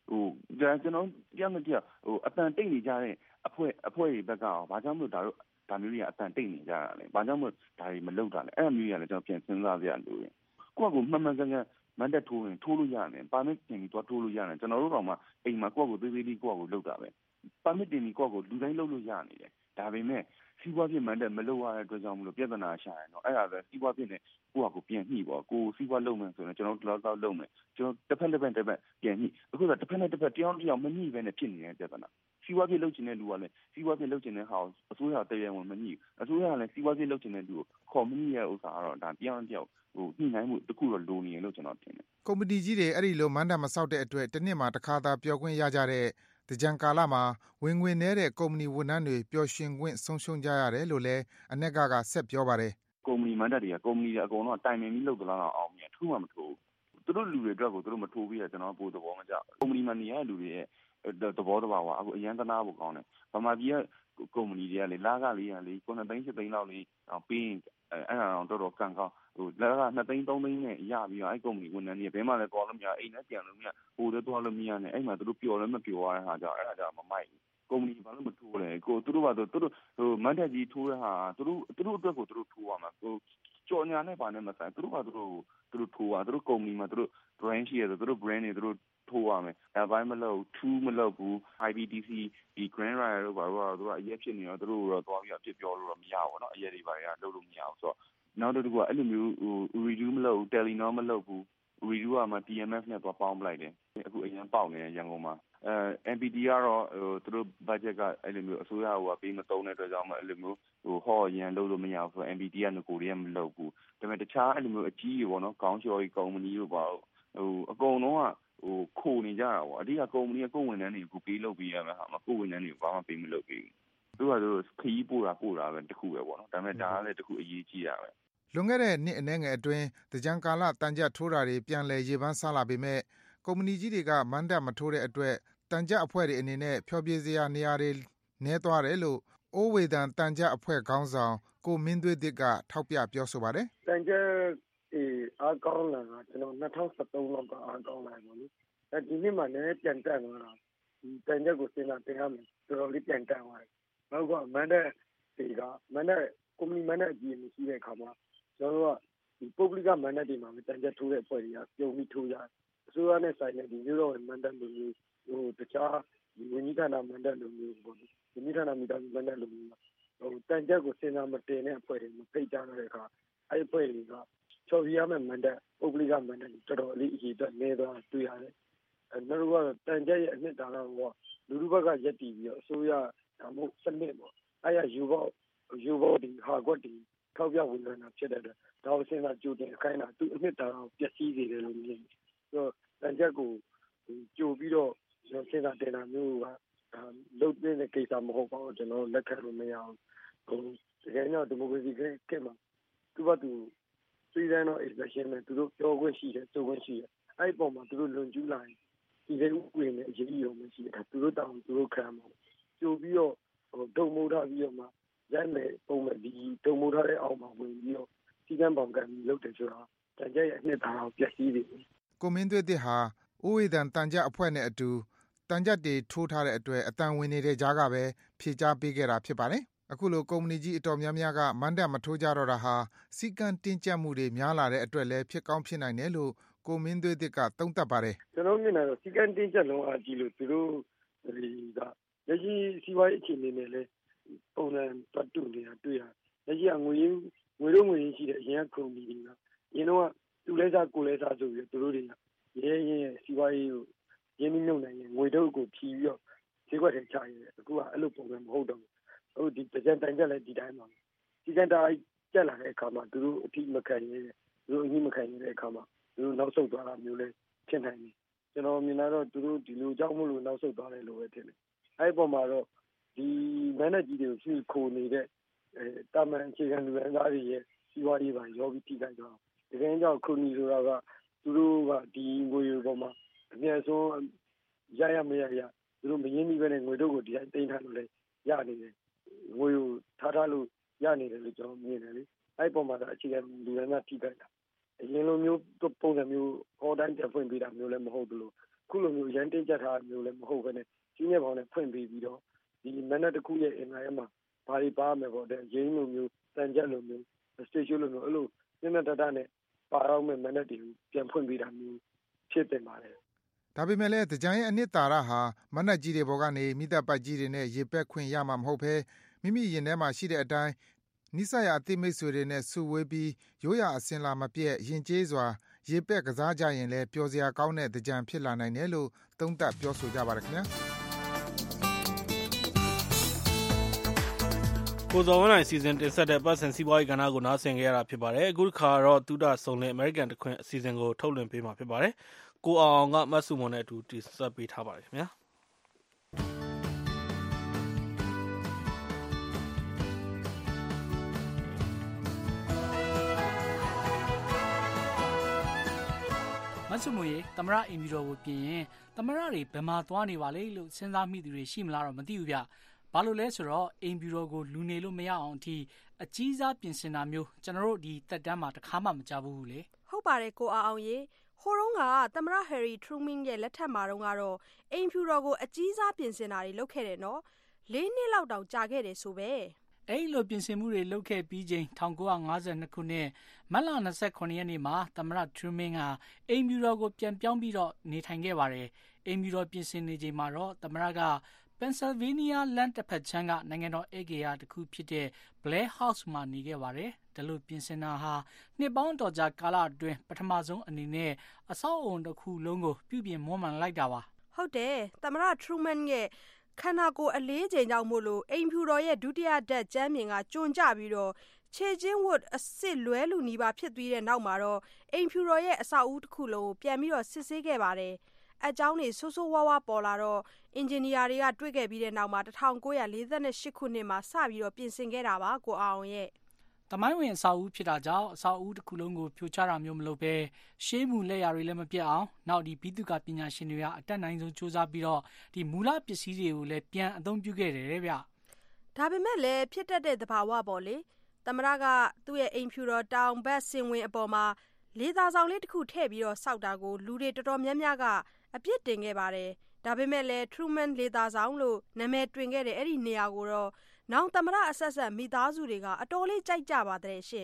ဒါကျွန်တော်တရားမတရားအတန်တိတ်နေကြတဲ့အဖွဲတွေဘက်ကဘာကြောင့်မလို့ဒါမျိုးတွေကအတန်တိတ်နေကြတာလဲဘာကြောင့်မလို့ဒါတွေမလုပ်တာလဲအဲ့လိုမျိုးတွေကလည်းကျွန်တော်ပြန်စဉ်းစားကြရလို့ရင်ကိုယ့်ကိုမှန်မှန်ကန်ကန်မန်တက်ထိုးရင်ထိုးလို့ရတယ်ပါမစ်တင်ပြီးတော့ထိုးလို့ရတယ်ကျွန်တော်တို့တော့မှအိမ်မှာကိုယ့်ကိုသေးသေးလေးကိုယ့်ကိုလုပ်တာပဲပါမစ်တင်ပြီးကိုယ့်ကိုလူတိုင်းလုပ်လို့ရနေတယ်ဒါပေမဲ့စီးပွားဖြစ်မှန်တဲ့မလုပ်ရတဲ့အတွက်ကြောင့်မလို့ပြဿနာရှာရင်တော့အဲ့ဒါပဲစီးပွားဖြစ်နေကိုယ့်ကိုပြန်ညှိပေါ့ကိုစီးပွားလုပ်မယ်ဆိုရင်ကျွန်တော်တို့တော့လုပ်မယ်ကျွန်တော်တစ်ဖက်ပြန်ညှိအခုကတစ်ဖက်နဲ့တစ်ဖက်တယောက်မညှိပဲနဲ့ဖြစ်နေတဲ့ပြဿနာစီးပွားဖြစ်လုပ်ချင်တဲ့လူကလည်းစီးပွားဖြစ်လုပ်ချင်တဲ့ဟာကိုအစိုးရတရားဝင်မညှိအစိုးရကလည်းစီးပွားဖြစ်လုပ်ချင်တဲ့လူကိုခေါ်မညှိရဥစ္စာကတော့ဒါတယောက်ညှိနှိုင်းမှုတခုတော့လိုနေလို့ကျွန်တော်ထင်တယ်ကုမ္ပဏီကြီးတွေအဲ့ဒီလိုမန်တပ်မဆောက်တဲ့အတွက်တစ်နှစ်မှာတစ်ခါသာပျော်ခွင့်ရကြတဲ့တကြံကာလမှာဝင်ငွေနည်းတဲ့ကုမ္ပဏီဝန်ထမ်းတွေပျော်ရွှင်ခွင့်ဆုံးရှုံးကြရတယ်လို့လည်းအနက်ကဆက်ပြောပါတယ်ကုမ္ပဏီမန်တပ်တွေကကုမ္ပဏီတွေအကုန်လုံးတိုင်ပင်ပြီးလုပ်သလားတော့အောင်မြင်ထူးမှမထိုးသူတို့လူတွေအတွက်ကိုသူတို့မထိုးပြီးတော့ကျွန်တော်ပို့သဘောမကျကုမ္ပဏီမှာနေရတဲ့လူတွေရဲ့သဘောတဘာဝအခုအရန်သနာဖို့ကောင်းတယ်ဗမာပြည်ကကုမ္ပဏီတွေကလေလာကလေးရလေ9သိန်း10သိန်းလောက်လေးပေးရင်အဲ့ဒါတော့တော်တော်ကံကောင်းလာက2သိန်း3သိန်းနဲ့ရပြီးတော့အဲ့ကုမ္ပဏီဝန်ထမ်းတွေဘယ်မှလည်းသွားလို့မရအိမ်နဲ့ပြန်လို့မရဟိုလည်းသွားလို့မရနဲ့အဲ့မှာသူတို့ပျော်လည်းမပျော်ရတဲ့ဟာကြောင့်အဲ့ဒါကြောင့်မမိုက်ကုမ္ပဏီဘာလို့မထိုးလဲသူတို့မန်တက်ကြီးထိုးတဲ့ဟာသူတို့အတွက်ကိုသူတို့ထိုးရမှာကြော်ညာနဲ့ပါနဲ့မဆိုင်သူတို့ထိုးရသူတို့ကုမ္ပဏီမှာသူတို့ brand ရှိရတယ်သူတို့ brand တွေသူတို့ထိုးရမယ်ဒါပိုင်းမလုပ်ထူးမလုပ်ဘူး IBDC ဒီ Grand Rider တို့ဘာလို့သူကအရက်ဖြစ်နေတော့သူတို့တော့သွားပြီးအဖြစ်ပြောလို့တော့မရဘူးเนาะအရက်တွေဘာတွေကလုပ်လို့မရဘူးဆိုတော့နောက်တစ်ခုကအဲ့လိုမျိုးreview မလုပ်ဘူး Telenor မလုပ်ဘူး review ကမှ TMF နဲ့သွားပေါင်းပလိုက်တယ်အခုအရင်ပေါက်နေရန်ကုန်မှာMPD ကတော့သူတို့ budget ကအဲ့လိုမျိုးအစိုးရကပေးမသုံးတဲ့အတွက်ကြောင့်အဲ့လိုမျိုးဟောရန်လုပ်လို့မရဘူးဆိုတော့ MPD ကငကိုတွေကမလုပ်ဘူးဒါပေမဲ့တခြားအဲ့လိုမျိုးအကြီးတွေပေါ့နော်ကောင်းချော်ကြီးကုမ္ပဏီတို့ပါအကုန်လုံးကခိုနေကြတာပေါ့အဓိကကုမ္ပဏီကကိုယ်ဝန်ထမ်းတွေကိုပေးလုပ်ပေးရမယ်ဟာမကိုယ်ဝန်ထမ်းတွေကိုဘာမှပေးမလုပ်ပေးဘူးသူကခရီးပို့တာပဲတခုပဲပေါ့နော်ဒါပေမဲ့ဒါကလည်းတခုအရေးကြီးတာပဲလွန်ခဲ့တဲ့နှစ်အနည်းငယ်အတွင်းတကြံကာလတန်ကြပ်ထိုးတာတွေပြန်လည်ရေပန်းစားလာပေမဲ့ကုမ္ပဏီကြီးတွေကမန်တပ်မထိုးတဲ့အတွက်တန်ကြပ်အဖွဲ့တွေအနေနဲ့ဖျော်ဖြေစရာနေရာတွေနည်းသွားတယ်လို့အိုးဝေဒန်တန်ကြပ်အဖွဲ့ခေါင်းဆောင်ကိုမင်းသွေးသစ်ကထောက်ပြပြောဆိုပါတယ်တန်ကြပ်အားကောင်းလာတာကျွန်တော်2013လောက်ကအားကောင်းလာပါလို့ဒီနှစ်မှလည်းပြန်တက်သွားတာဒီတန်ကြပ်ကိုစဉ်းစားတင်ရမယ်တော်တော်လေးပြန်တက်သွားတယ်နောက်ကမန်တပ်တွေကမန်တပ်ကုမ္ပဏီမန်တပ်အကြီးမရှိတဲ့အခါမှာကျွန်တော်တို့ကဒီပုဂ္ဂလိကမန်တပ်တွေမှာတန်ကြပ်ထိုးတဲ့အဖွဲ့တွေကပြုံပြီးထိုးရတယ်အစိုးရနဲ့ဆိုင်တဲ့ဒီမျိုးတော့မန်တပ်လိုမျိုးတခြားဒီဝန်ကြီးဌာနမန်တပ်လိုမျိုးပေါ့ဝန်ကြီးဌာနမိသားစုမန်တပ်လိုမျိုးတန်ကြပ်ကိုစဉ်းစားမတင်တဲ့အဖွဲ့တွေမဖိတ်ကြတဲ့အခါအဲ့အဖွဲ့တွေကချော်ပြရမယ့်မန်တပ်ပုဂ္ဂလိကမန်တပ်တော်တော်လေးအရေးအတွက်နေသွားတွေ့ရတယ်နောက်တော့တန်ကြပ်ရဲ့အနှစ်သာရကလူလူဘက်ကရက်တည်ပြီးတော့အစိုးရဒါမှမဟုတ်စနစ်ပေါ့အဲ့ရယူဘောဒီဟာကွက်ဒီထောက်ပြဝင်လာတာဖြစ်တဲ့အတွက်ဒါကိုစဉ်းစားကြိုတင်အခိုင်းတာသူအနှစ်သာရကိုပျက်စီးစေတယ်လို့မြင်တယ်ဆိုတော့တန်ကြပ်ကိုကြိုပြီးတော့စဉ်းစားတင်တာမျိုးကလုပ်တဲ့ကိစ္စမဟုတ်ပါဘူးကျွန်တော်လက်ခံလို့မရဘူးတကယ်တော့ဒီမိုကရေစီကမှာသူကသူfreedom of expression နဲ့သူတို့ပြောခွင့်ရှိတယ်ဆိုခွင့်ရှိတယ်အဲ့ပုံမှာသူတို့လွန်ကျူးလာရင်ဒီလိုဥပဒေနဲ့အရေးကြီးရုံမရှိတယ်သူတို့တောင်းသူတို့ခံမှာကြိုပြီးတော့ဒုံမိုးထားပြီးတော့မှရိုက်မယ်ပုံမဲ့ဒီဒုံမိုးထားတဲ့အောက်မှာဝင်ပြီးတော့စီကံပေါင်ကန်လုပ်တယ်ဆိုတာတန်ကြပ်ရဲ့အနှစ်သာရကိုပျက်စီးတယ်ကိုမင်းသွေးသစ်ဟာအိုးဝေဒန်တန်ကြပ်အဖွဲ့နဲ့အတူတန်ကြပ်တွေထိုးထားတဲ့အတွက်အတန်ဝင်နေတဲ့ကြားကပဲဖြေကြားပေးခဲ့တာဖြစ်ပါတယ်အခုလိုကုမ္ပဏီကြီးအတော်များများကမန်တပ်မထိုးကြတော့တာဟာစီကံတင်းကျပ်မှုတွေများလာတဲ့အတွက်လည်းဖြစ်ကောင်းဖြစ်နိုင်တယ်လို့ကိုမင်းသွေးသစ်ကသုံးသပ်ပါတယ်ကျွန်တော်မြင်တာတော့စီကံတင်းကျပ်လုံးအားကြီးလို့သူတို့ကလက်ရှိစီးပွားရေးအခြေအနေနဲ့လည်းပုံစံပတ်တူနေတာတွေ့ရလက်ရှိကငွေရင်းရှိတဲ့အရင်ကကုမ္ပဏီတွေကရင်းတော့သူလဲစားကိုလဲစားဆိုပြီးသူတို့တွေကရဲစီးပွားရေးကိုရင်းနှီးမြှုပ်နှံရင်ငွေထုတ်ကိုဖြီးပြီးတော့ဈေးကွက်ထဲချရတယ်အခုကအဲ့လိုပုံစံမဟုတ်တော့ဟုတ်ဒီတကြံတိုင်ကြလည်းဒီတိုင်းပါစီကံတာကျက်လာတဲ့အခါမှာသူတို့အထိမခံရသူတို့အကြီးမခံရတဲ့အခါမှာသူတို့နောက်ဆုတ်သွားတာမျိုးလဲဖြစ်နိုင်တယ်ကျွန်တော်မြင်လာတော့သူတို့ဒီလိုကြောင့်မလို့နောက်ဆုတ်သွားတယ်လို့ပဲထင်တယ်အဲ့ပုံမှာတော့ဒီမန်နက်ကြီးတွေကိုရှိခိုနေတဲ့တာမန်အခြေခံလူရန်သားတွေရဲ့စီးပွားရေးပါရောပြီးထိခိုက်သွားတကယ်ကြောင့်ခုနီဆိုတာကသူတို့ကဒီငွေပေါ်မှာအများဆုံးရမရသူတို့မရင်းနှီးပဲနဲ့ငွေတို့ကိုဒီတိုင်းတင်ထားလို့လဲရနေတယ်ငွေကိုထားလို့ရနေတယ်လို့ကျွန်တော်မြင်တယ်လေအဲ့ပုံမှာတော့အခြေခံလူရန်သားထိခိုက်တာအရင်လိုမျိုးပုံစံမျိုးဟောတိုင်းတက်ဖွင့်ပေးတာမျိုးလည်းမဟုတ်ဘူးလို့ခုလိုမျိုးရန်တင်းကြထားမျိုးလည်းမဟုတ်ဘဲနဲ့ကြီးမြတ်ပေါင်းနဲ့ဖွင့်ပေးပြီးတော့ဒီမနက်တစ်ခုရဲ့အင်္ဂါရက်မှာဘာတွေပါမယ်ပေါ့တဲ့ရင်းလိုမျိုးတန်ကြက်လိုမျိုးစတေရှိုးလိုမျိုးအဲ့လိုနည်းနည်းတတနဲ့ပါတော့မယ်မနက်တွေကိုပြန်ဖွင့်ပေးတာမျိုးဖြစ်တင်ပါတယ်ဒါပေမဲ့လည်းတကြံရဲ့အနှစ်သာရဟာမနက်ကြီးတွေပေါ်ကနေမိသက်ပိုက်ကြီးတွေနဲ့ရေပက်ခွင့်ရမှာမဟုတ်ဘဲမိမိရင်ထဲမှာရှိတဲ့အတိုင်းနိစ္စရအသိမိတ်ဆွေတွေနဲ့စုဝေးပြီးရိုးရာအစင်လာမပြည့်ရင်ကျေးစွာရေပက်ကစားကြရင်လည်းပျော်စရာကောင်းတဲ့တကြံဖြစ်လာနိုင်တယ်လို့သုံးသပ်ပြောဆိုကြပါတယ်ခင်ဗျာကိုဇော်ဝင်းနိုင်စီစဉ်တင်ဆက်တဲ့ပတ်စံစီးပွားရေးကဏ္ဍကိုနားဆင်ကြရတာဖြစ်ပါတယ်အခုတစ်ခါတော့သုဒဆုံလင် American တခွင်အစီအစဉ်ကိုထုတ်လွှင့်ပေးမှာဖြစ်ပါတယ်ကိုအောင်ကမတ်စုမွန်နဲ့အတူတင်ဆက်ပေးထားပါတယ်ခင်ဗျာမဆုမွေသမရအင်မီတော်ကိုပြင်ရင်သမရတွေဘယ်မှာသွားနေပါလဲလို့စဉ်းစားမိသူတွေရှိမလားတော့မသိဘူးဗျဘာလို့လဲဆိုတော့အင်ဘီရိုကိုလူနေလို့မရအောင်အထိအကြီးစားပြင်ဆင်တာမျိုးကျွန်တော်တို့ဒီတက်တန်းမှာတစ်ခါမှမကြဘူးလေဟုတ်ပါတယ်ကိုအောင်ရေဟိုတုန်းကသမရဟယ်ရီထရူမင်းရဲ့လက်ထက်မှာတော့ကတော့အင်ဘီရိုကိုအကြီးစားပြင်ဆင်တာတွေလုပ်ခဲ့တယ်နော်၄နှစ်လောက်တောင်ကြာခဲ့တယ်ဆိုပဲအဲ့လိုပြင်ဆင်မှုတွေလုပ်ခဲ့ပြီးချိန်1952ခုနှစ်မတ်လ29ရက်နေ့မှာသမရထရူမင်းကအင်ဘီရိုကိုပြန်ပြောင်းပြီးတော့နေထိုင်ခဲ့ပါတယ်အင်ဘီရိုပြင်ဆင်နေချိန်မှာတော့သမရကPennsylvania လန်တစ်ဖက်ချမ်းကနိုင်ငံတော်ဧကရာတစ်ခုဖြစ်တဲ့ Blair House မှာနေခဲ့ပါတယ်။ဒါလို့ပြင်ဆင်တာဟာနှစ်ပေါင်းတော်ကြာကာလအတွင်းပထမဆုံးအနေနဲ့အဆောက်အုံတစ်ခုလုံးကိုပြုပြင်မွမ်းမံလိုက်တာပါ။ဟုတ်တယ်။သမ္မတ Truman ရဲ့ခန္ဓာကိုယ်အလေးချိန်ကြောင့်မို့လို့အိမ်ဖြူတော်ရဲ့ဒုတိယဓာတ်ကျမ်းမြင်ကကျွံကျပြီးတော့ခြေချင်းဝတ်အစ်စ်လွဲလူနီးပါဖြစ်ပြီးတဲ့နောက်မှာတော့အိမ်ဖြူတော်ရဲ့အဆောက်အဦတစ်ခုလုံးကိုပြန်ပြီးတော့စစ်ဆေးခဲ့ပါတယ်။အကြောင်းတွေဆိုးဆိုးဝါးဝါပေါ်လာတော့အင်ဂျင်နီယာတွေကတွေ့ခဲ့ပြီးတဲ့နောက်မှာ1948ခုနှစ်မှာစပြီးတော့ပြင်ဆင်ခဲ့တာပါကိုအောင်ရဲ့တမိုင်းဝင်အဆောက်အဦဖြစ်တာကြောင့်အဆောက်အဦတစ်ခုလုံးကိုဖြိုချတာမျိုးမလုပ်ဘဲရှေးမှုလက်ရာတွေလည်းမပြတ်အောင်နောက်ဒီဘိသုကာပညာရှင်တွေကအတက်နိုင်ဆုံးစူးစမ်းပြီးတော့ဒီမူလပစ္စည်းတွေကိုလည်းပြန်အသုံးပြုခဲ့တယ်ဗျဒါပေမဲ့လည်းဖြစ်တတ်တဲ့သဘာဝပေါ့လေသမရကသူ့ရဲ့အိမ်ဖြူတော်တောင်ဘက်စင်ဝင်အပေါ်မှာလေသာဆောင်လေးတစ်ခုထည့်ပြီးတော့စောက်တာကိုလူတွေတော်တော်များများကအပြစ်တင်ခဲ့ပါတယ်ဒါပေမဲ့လည်း Truman လေသာဆောင်လို့နာမည်တွင်ခဲ့တဲ့အဲ့ဒီနေရာကိုတော့နောင်သမရအဆက်ဆက်မိသားစုတွေကအတော်လေးကြိုက်ကြပါတဲ့ရှင်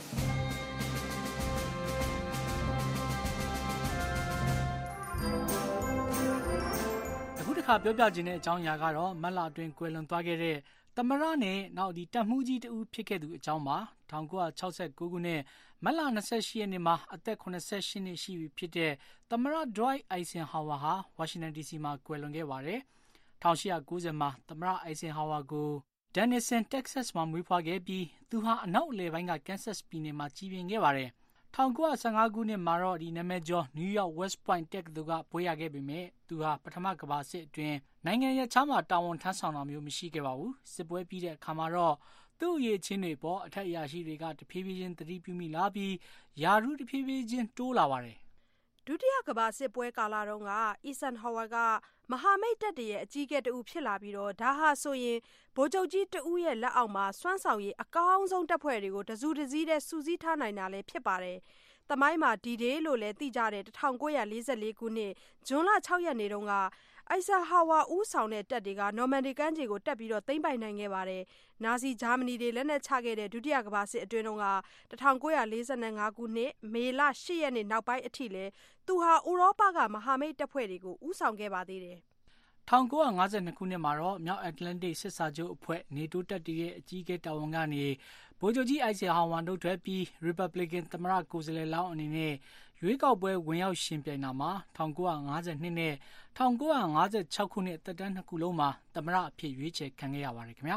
အခုတစ်ခါပြောပြခြင်းတဲ့အကြောင်းအရာကတော့မတ်လအတွင်းကွယ်လွန်သွားခဲ့တဲ့သမရနဲ့နောက်ဒီတပ်မှုကြီးတူဖြစ်ခဲ့သူအကြောင်းပါ1969ခုနှစ်မတ်လ28ရက်နေ့မှာအသက်88နှစ်ရှိပြီဖြစ်တဲ့သမရ Dwight Eisenhower ဟာဝါရှင်တန် DC မှာကွယ်လွန်ခဲ့ပါတယ်1890မှာသမရ Eisenhower ကို Denison, Texas မှာမွေးဖွားခဲ့ပြီးသူဟာအနောက်အလယ်ပိုင်းက Kansas ပြည်နယ်မှာကြီးပြင်းခဲ့ပါတယ်1915ခုနှစ်မှာတော့ဒီနာမည်ကျော် New York West Point တက္ကသိုလ်ကဘွဲ့ရခဲ့ပေမဲ့သူဟာပထမကမ္ဘာစစ်အတွင်းနိုင်ငံရခြားမှာတာဝန်ထမ်းဆောင်တာမျိုးမရှိခဲ့ပါဘူးစစ်ပွဲပြီးတဲ့အခါမှာတော့သူ့ရဲ့ချင်းတွေပေါ်အထက်အရာရှိတွေကတဖြည်းဖြည်းချင်းသတိပြုမိလာပြီးယာရုတဖြည်းဖြည်းချင်းတိုးလာပါတယ်ဒုတိယကမ္ဘာစစ်ပွဲကာလတုန်းက Eisenhower ကမဟာမိတ်တပ်တွေရဲ့အကြီးအကဲတဦးဖြစ်လာပြီးတော့ဒါဟာဆိုရင်ဗိုလ်ချုပ်ကြီးတဦးရဲ့လက်အောက်မှာစွမ်းဆောင်ရည်အကောင်းဆုံးတပ်ဖွဲ့တွေကိုတစုတစည်းနဲ့စုစည်းထားနိုင်တာလည်းဖြစ်ပါတယ်။သမိုင်းမှာဒီဒေးလို့လည်းသိကြတဲ့1944ခုနှစ်ဇွန်လ6ရက်နေ့တုန်းကEisenhower ဦးဆောင်တဲ့တပ်တွေကနော်မန်ဒီကမ်းခြေကိုတက်ပြီးတော့သိမ်းပိုက်နိုင်ခဲ့ပါတယ်။နာဇီဂျာမနီတွေလက်နက်ချခဲ့တဲ့ဒုတိယကမ္ဘာစစ်အတွင်းတုန်းက1945ခုနှစ်မေလ8ရက်နေ့နောက်ပိုင်းအထိလဲသူဟာဥရောပကမဟာမိတ်တပ်ဖွဲ့တွေကိုဦးဆောင်ခဲ့ပါသေးတယ်။1952ခုနှစ်မှာတော့မြောက်အတ္တလန္တိတ်စစ်စာချုပ်အဖွဲ့နေတိုးတပ်တွေရဲ့အကြီးအကဲတာဝန်ကနေဗိုလ်ချုပ်ကြီးအိုက်ဆင်ဟောင်ဝါနှုတ်ထွက်ပြီး Republican သမ္မတကိုယ်စားလှယ်လောင်းအနေနဲ့ရွေးကောက်ပွဲဝင်ရောက်ရှင်ပြိုင်တာမှာ1952နဲ့1956ခုနှစ်သက်တမ်းနှစ်ခုလုံးမှာသမ္မတအဖြစ်ရွေးချယ်ခံခဲ့ရပါတယ်ခင်ဗျာ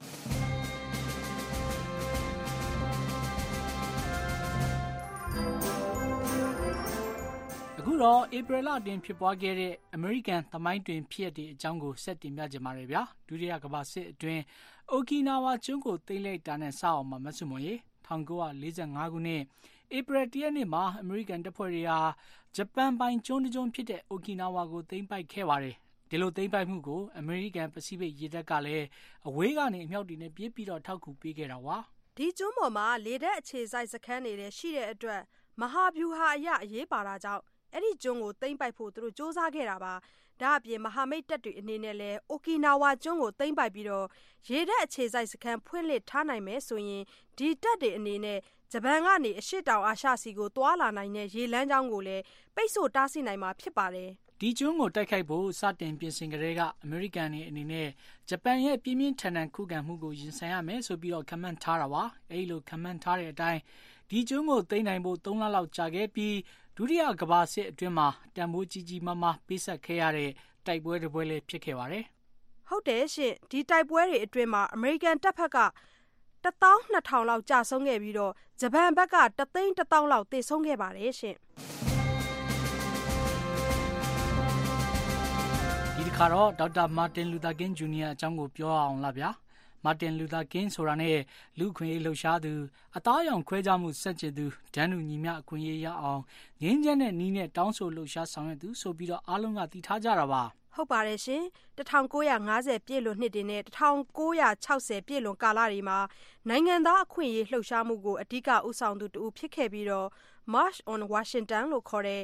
အခုတော့ဧပြီလအတွင်းဖြစ်ပွားခဲ့တဲ့ American သမိုင်းတွင်ဖြစ်ရတဲ့အကြောင်းကိုဆက်တင်ပြကြပါမယ်ဗျာဒုတိယကမ္ဘာစစ်အတွင်းအိုကီနာဝါကျွန်းကိုသိမ်းလိုက်တာနဲ့စအောင်မှာမဆွမရေ1945ခုနှစ်ဧပြီ1ရက်နေ့မှာအမေရိကန်တပ်ဖွဲ့တွေဟာဂျပန်ပိုင်ကျွန်းတစ်ကျွန်းဖြစ်တဲ့အိုကီနာဝါကိုသိမ်းပိုက်ခဲ့ပါတယ်ဒီလိုသိမ်းပိုက်မှုကိုအမေရိကန်ပစိဖိတ်ရေတပ်ကလည်းအဝေးကနေအမြောက်တွေနဲ့ပြေးပြီးတော့ထောက်ကူပေးခဲ့တာပါဒီကျွန်းပေါ်မှာလေတပ်အခြေစိုက်စခန်းတွေလည်းရှိတဲ့အတွက်မဟာဗျူဟာအရအရေးပါတာကြောင့်အဲ့ဒီကျွန်းကိုသိမ်းပိုက်ဖို့သူတို့စ조사ခဲ့တာပါဒါအပြင်မဟာမိတ်တပ်တွေအနေနဲ့လည်း Okinawa ကျွန်းကိုသိမ်းပိုက်ပြီးတော့ရေတပ်အခြေစိုက်စခန်းဖွင့်လှစ်ထားနိုင်မယ်ဆိုရင်ဒီတပ်တွေအနေနဲ့ဂျပန်ကနေအရှေ့တောင်အာရှစီကိုတွာလာနိုင်တဲ့ရေလမ်းကြောင်းကိုလည်းပိတ်ဆို့တားဆီးနိုင်မှာဖြစ်ပါတယ်ဒီကျွန်းကိုတိုက်ခိုက်ဖို့စတင်ပြင်ဆင်ကြတဲ့ကအမေရိကန်တွေအနေနဲ့ဂျပန်ရဲ့ပြင်းပြင်းထန်ထန်ခုခံမှုကိုရင်ဆိုင်ရမယ်ဆိုပြီးတော့ခန့်မှန်းထားတာပါအဲဒီလိုခန့်မှန်းထားတဲ့အတိုင်းဒီကျွန်းကိုသိမ်းနိုင်ဖို့3လလောက်ကြာခဲ့ပြီးဒုတိယကမ္ဘာစစ်အတွင်းမှာတန်ဖိုးကြီးကြီးမားမားပေးဆက်ခဲ့ရတဲ့တိုက်ပွဲတစ်ပွဲလည်းဖြစ်ခဲ့ပါတယ်ဟုတ်တယ်ရှင်ဒီတိုက်ပွဲတွေအတွင်းမှာအမေရိကန်တပ်ဖက်က12000လောက်ကြာဆုံးခဲ့ပြီးတော့ဂျပန်ဘက်က11000လောက်သေဆုံးခဲ့ပါတယ်ရှင်ဒီတစ်ခါတော့ဒေါက်တာမာတင်လူသာကင်းဂျူနီယာအကြောင်းကိုပြောအောင်လားဗျာမာတင်လူသာကင်းဆိုတာနဲ့လူခွင့်ရေးလှုပ်ရှားသူအသားရောင်ခွဲခြားမှုစက်ကျင်သူဒန်းလူညီမျှအခွင့်အရေးရအောင်ငင်းကျန်းတဲ့နီးနဲ့တောင်းဆိုလှုပ်ရှားဆောင်ရွက်သူဆိုပြီးတော့အားလုံးကသိထားကြတာပါဟုတ်ပါတယ်ရှင်1950ပြည့်လွန်နှစ်တွေနဲ့1960ပြည့်လွန်ကာလတွေမှာနိုင်ငံသားအခွင့်အရေးလှုပ်ရှားမှုကိုအဓိကဦးဆောင်သူတူဖြစ်ခဲ့ပြီးတော့ March on Washington လို့ခေါ်တဲ့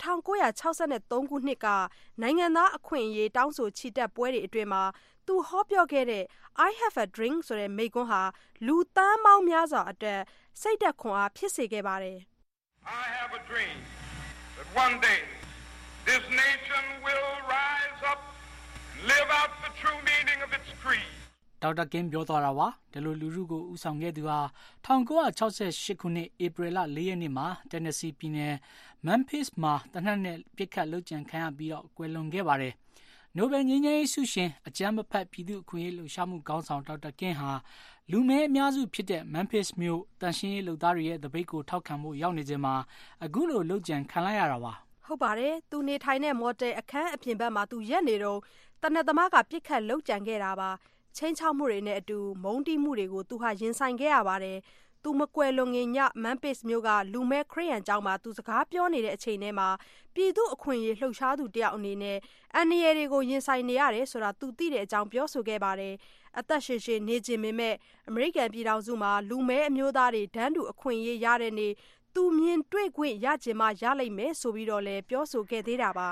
1963ခုနှစ်ကနိုင်ငံသားအခွင့်အရေးတောင်းဆိုချီတက်ပွဲတွေအတွင်းမှာသူဟောပြောခဲ့တဲ့ I have a dream ဆိုတဲ့မိန့်ခွန်းဟာလူသန်းပေါင်းများစွာအတွက်စိတ်သက်ခွန်အားဖြစ်စေခဲ့ပါတယ် I have a dream that one day this nation will rise up and live out the true meaning of its creed. ဒေါက်တာကင်းပြောသွားတာပါဒီလိုလူထုကိုဦးဆောင်ခဲ့သူဟာ1968ခုနှစ်ဧပြီလ4ရက်နေ့မှာ Tennessee ပြည်နယ် Memphis မှာတနက်နဲ့ပြစ်ခတ်လုပ်ကြံခံရပြီးတော့ကွယ်လွန်ခဲ့ပါတယ်နိုဘယ်ငြိမ်းချမ်းရေးဆုရှင်အကြမ်းမဖက်ပြည်သူ့အခွင့်အရေးလှုပ်ရှားမှုခေါင်းဆောင်ဒေါက်တာကင်းဟာလူမဲအများစုဖြစ်တဲ့ Memphis မြို့တန်ရှင်းရေးလုပ်သားတွေရဲ့တပိတ်ကိုထောက်ခံဖို့ရောက်နေချိန်မှာအခုလိုလုပ်ကြံခံလိုက်ရတာပါဟုတ်ပါတယ်သူနေထိုင်တဲ့မော်တယ်အခန်းအပြင်ဘက်မှာသူရက်နေတော့တနက်သမားကပြစ်ခတ်လုပ်ကြံခဲ့တာပါချင်းချောက်မှုတွေနဲ့အတူမုန်းတီးမှုတွေကိုသူဟာရင်ဆိုင်ခဲ့ရပါတယ်သူမကွယ်လွန်ခင်ည Memphis မြို့ကလူမဲခရစ်ယာန်ကျောင်းမှာသူစကားပြောနေတဲ့အချိန်ထဲမှာပြည်သူအခွင့်အရေးလှုပ်ရှားသူတယောက်အနေနဲ့အန်ရီတွေကိုရင်ဆိုင်နေရတယ်ဆိုတာသူသိတဲ့အကြောင်းပြောဆိုခဲ့ပါတယ်အသက်ရှင်ရှင်နေခြင်းပေမဲ့အမေရိကန်ပြည်ထောင်စုမှာလူမဲအမျိုးသားတွေဒန်းတူအခွင့်အရေးရတဲ့နေ့သူမြင်တွေ့ခွင့်ရခြင်းမှရလိမ့်မယ်ဆိုပြီးတော့လည်းပြောဆိုခဲ့သေးတာပါ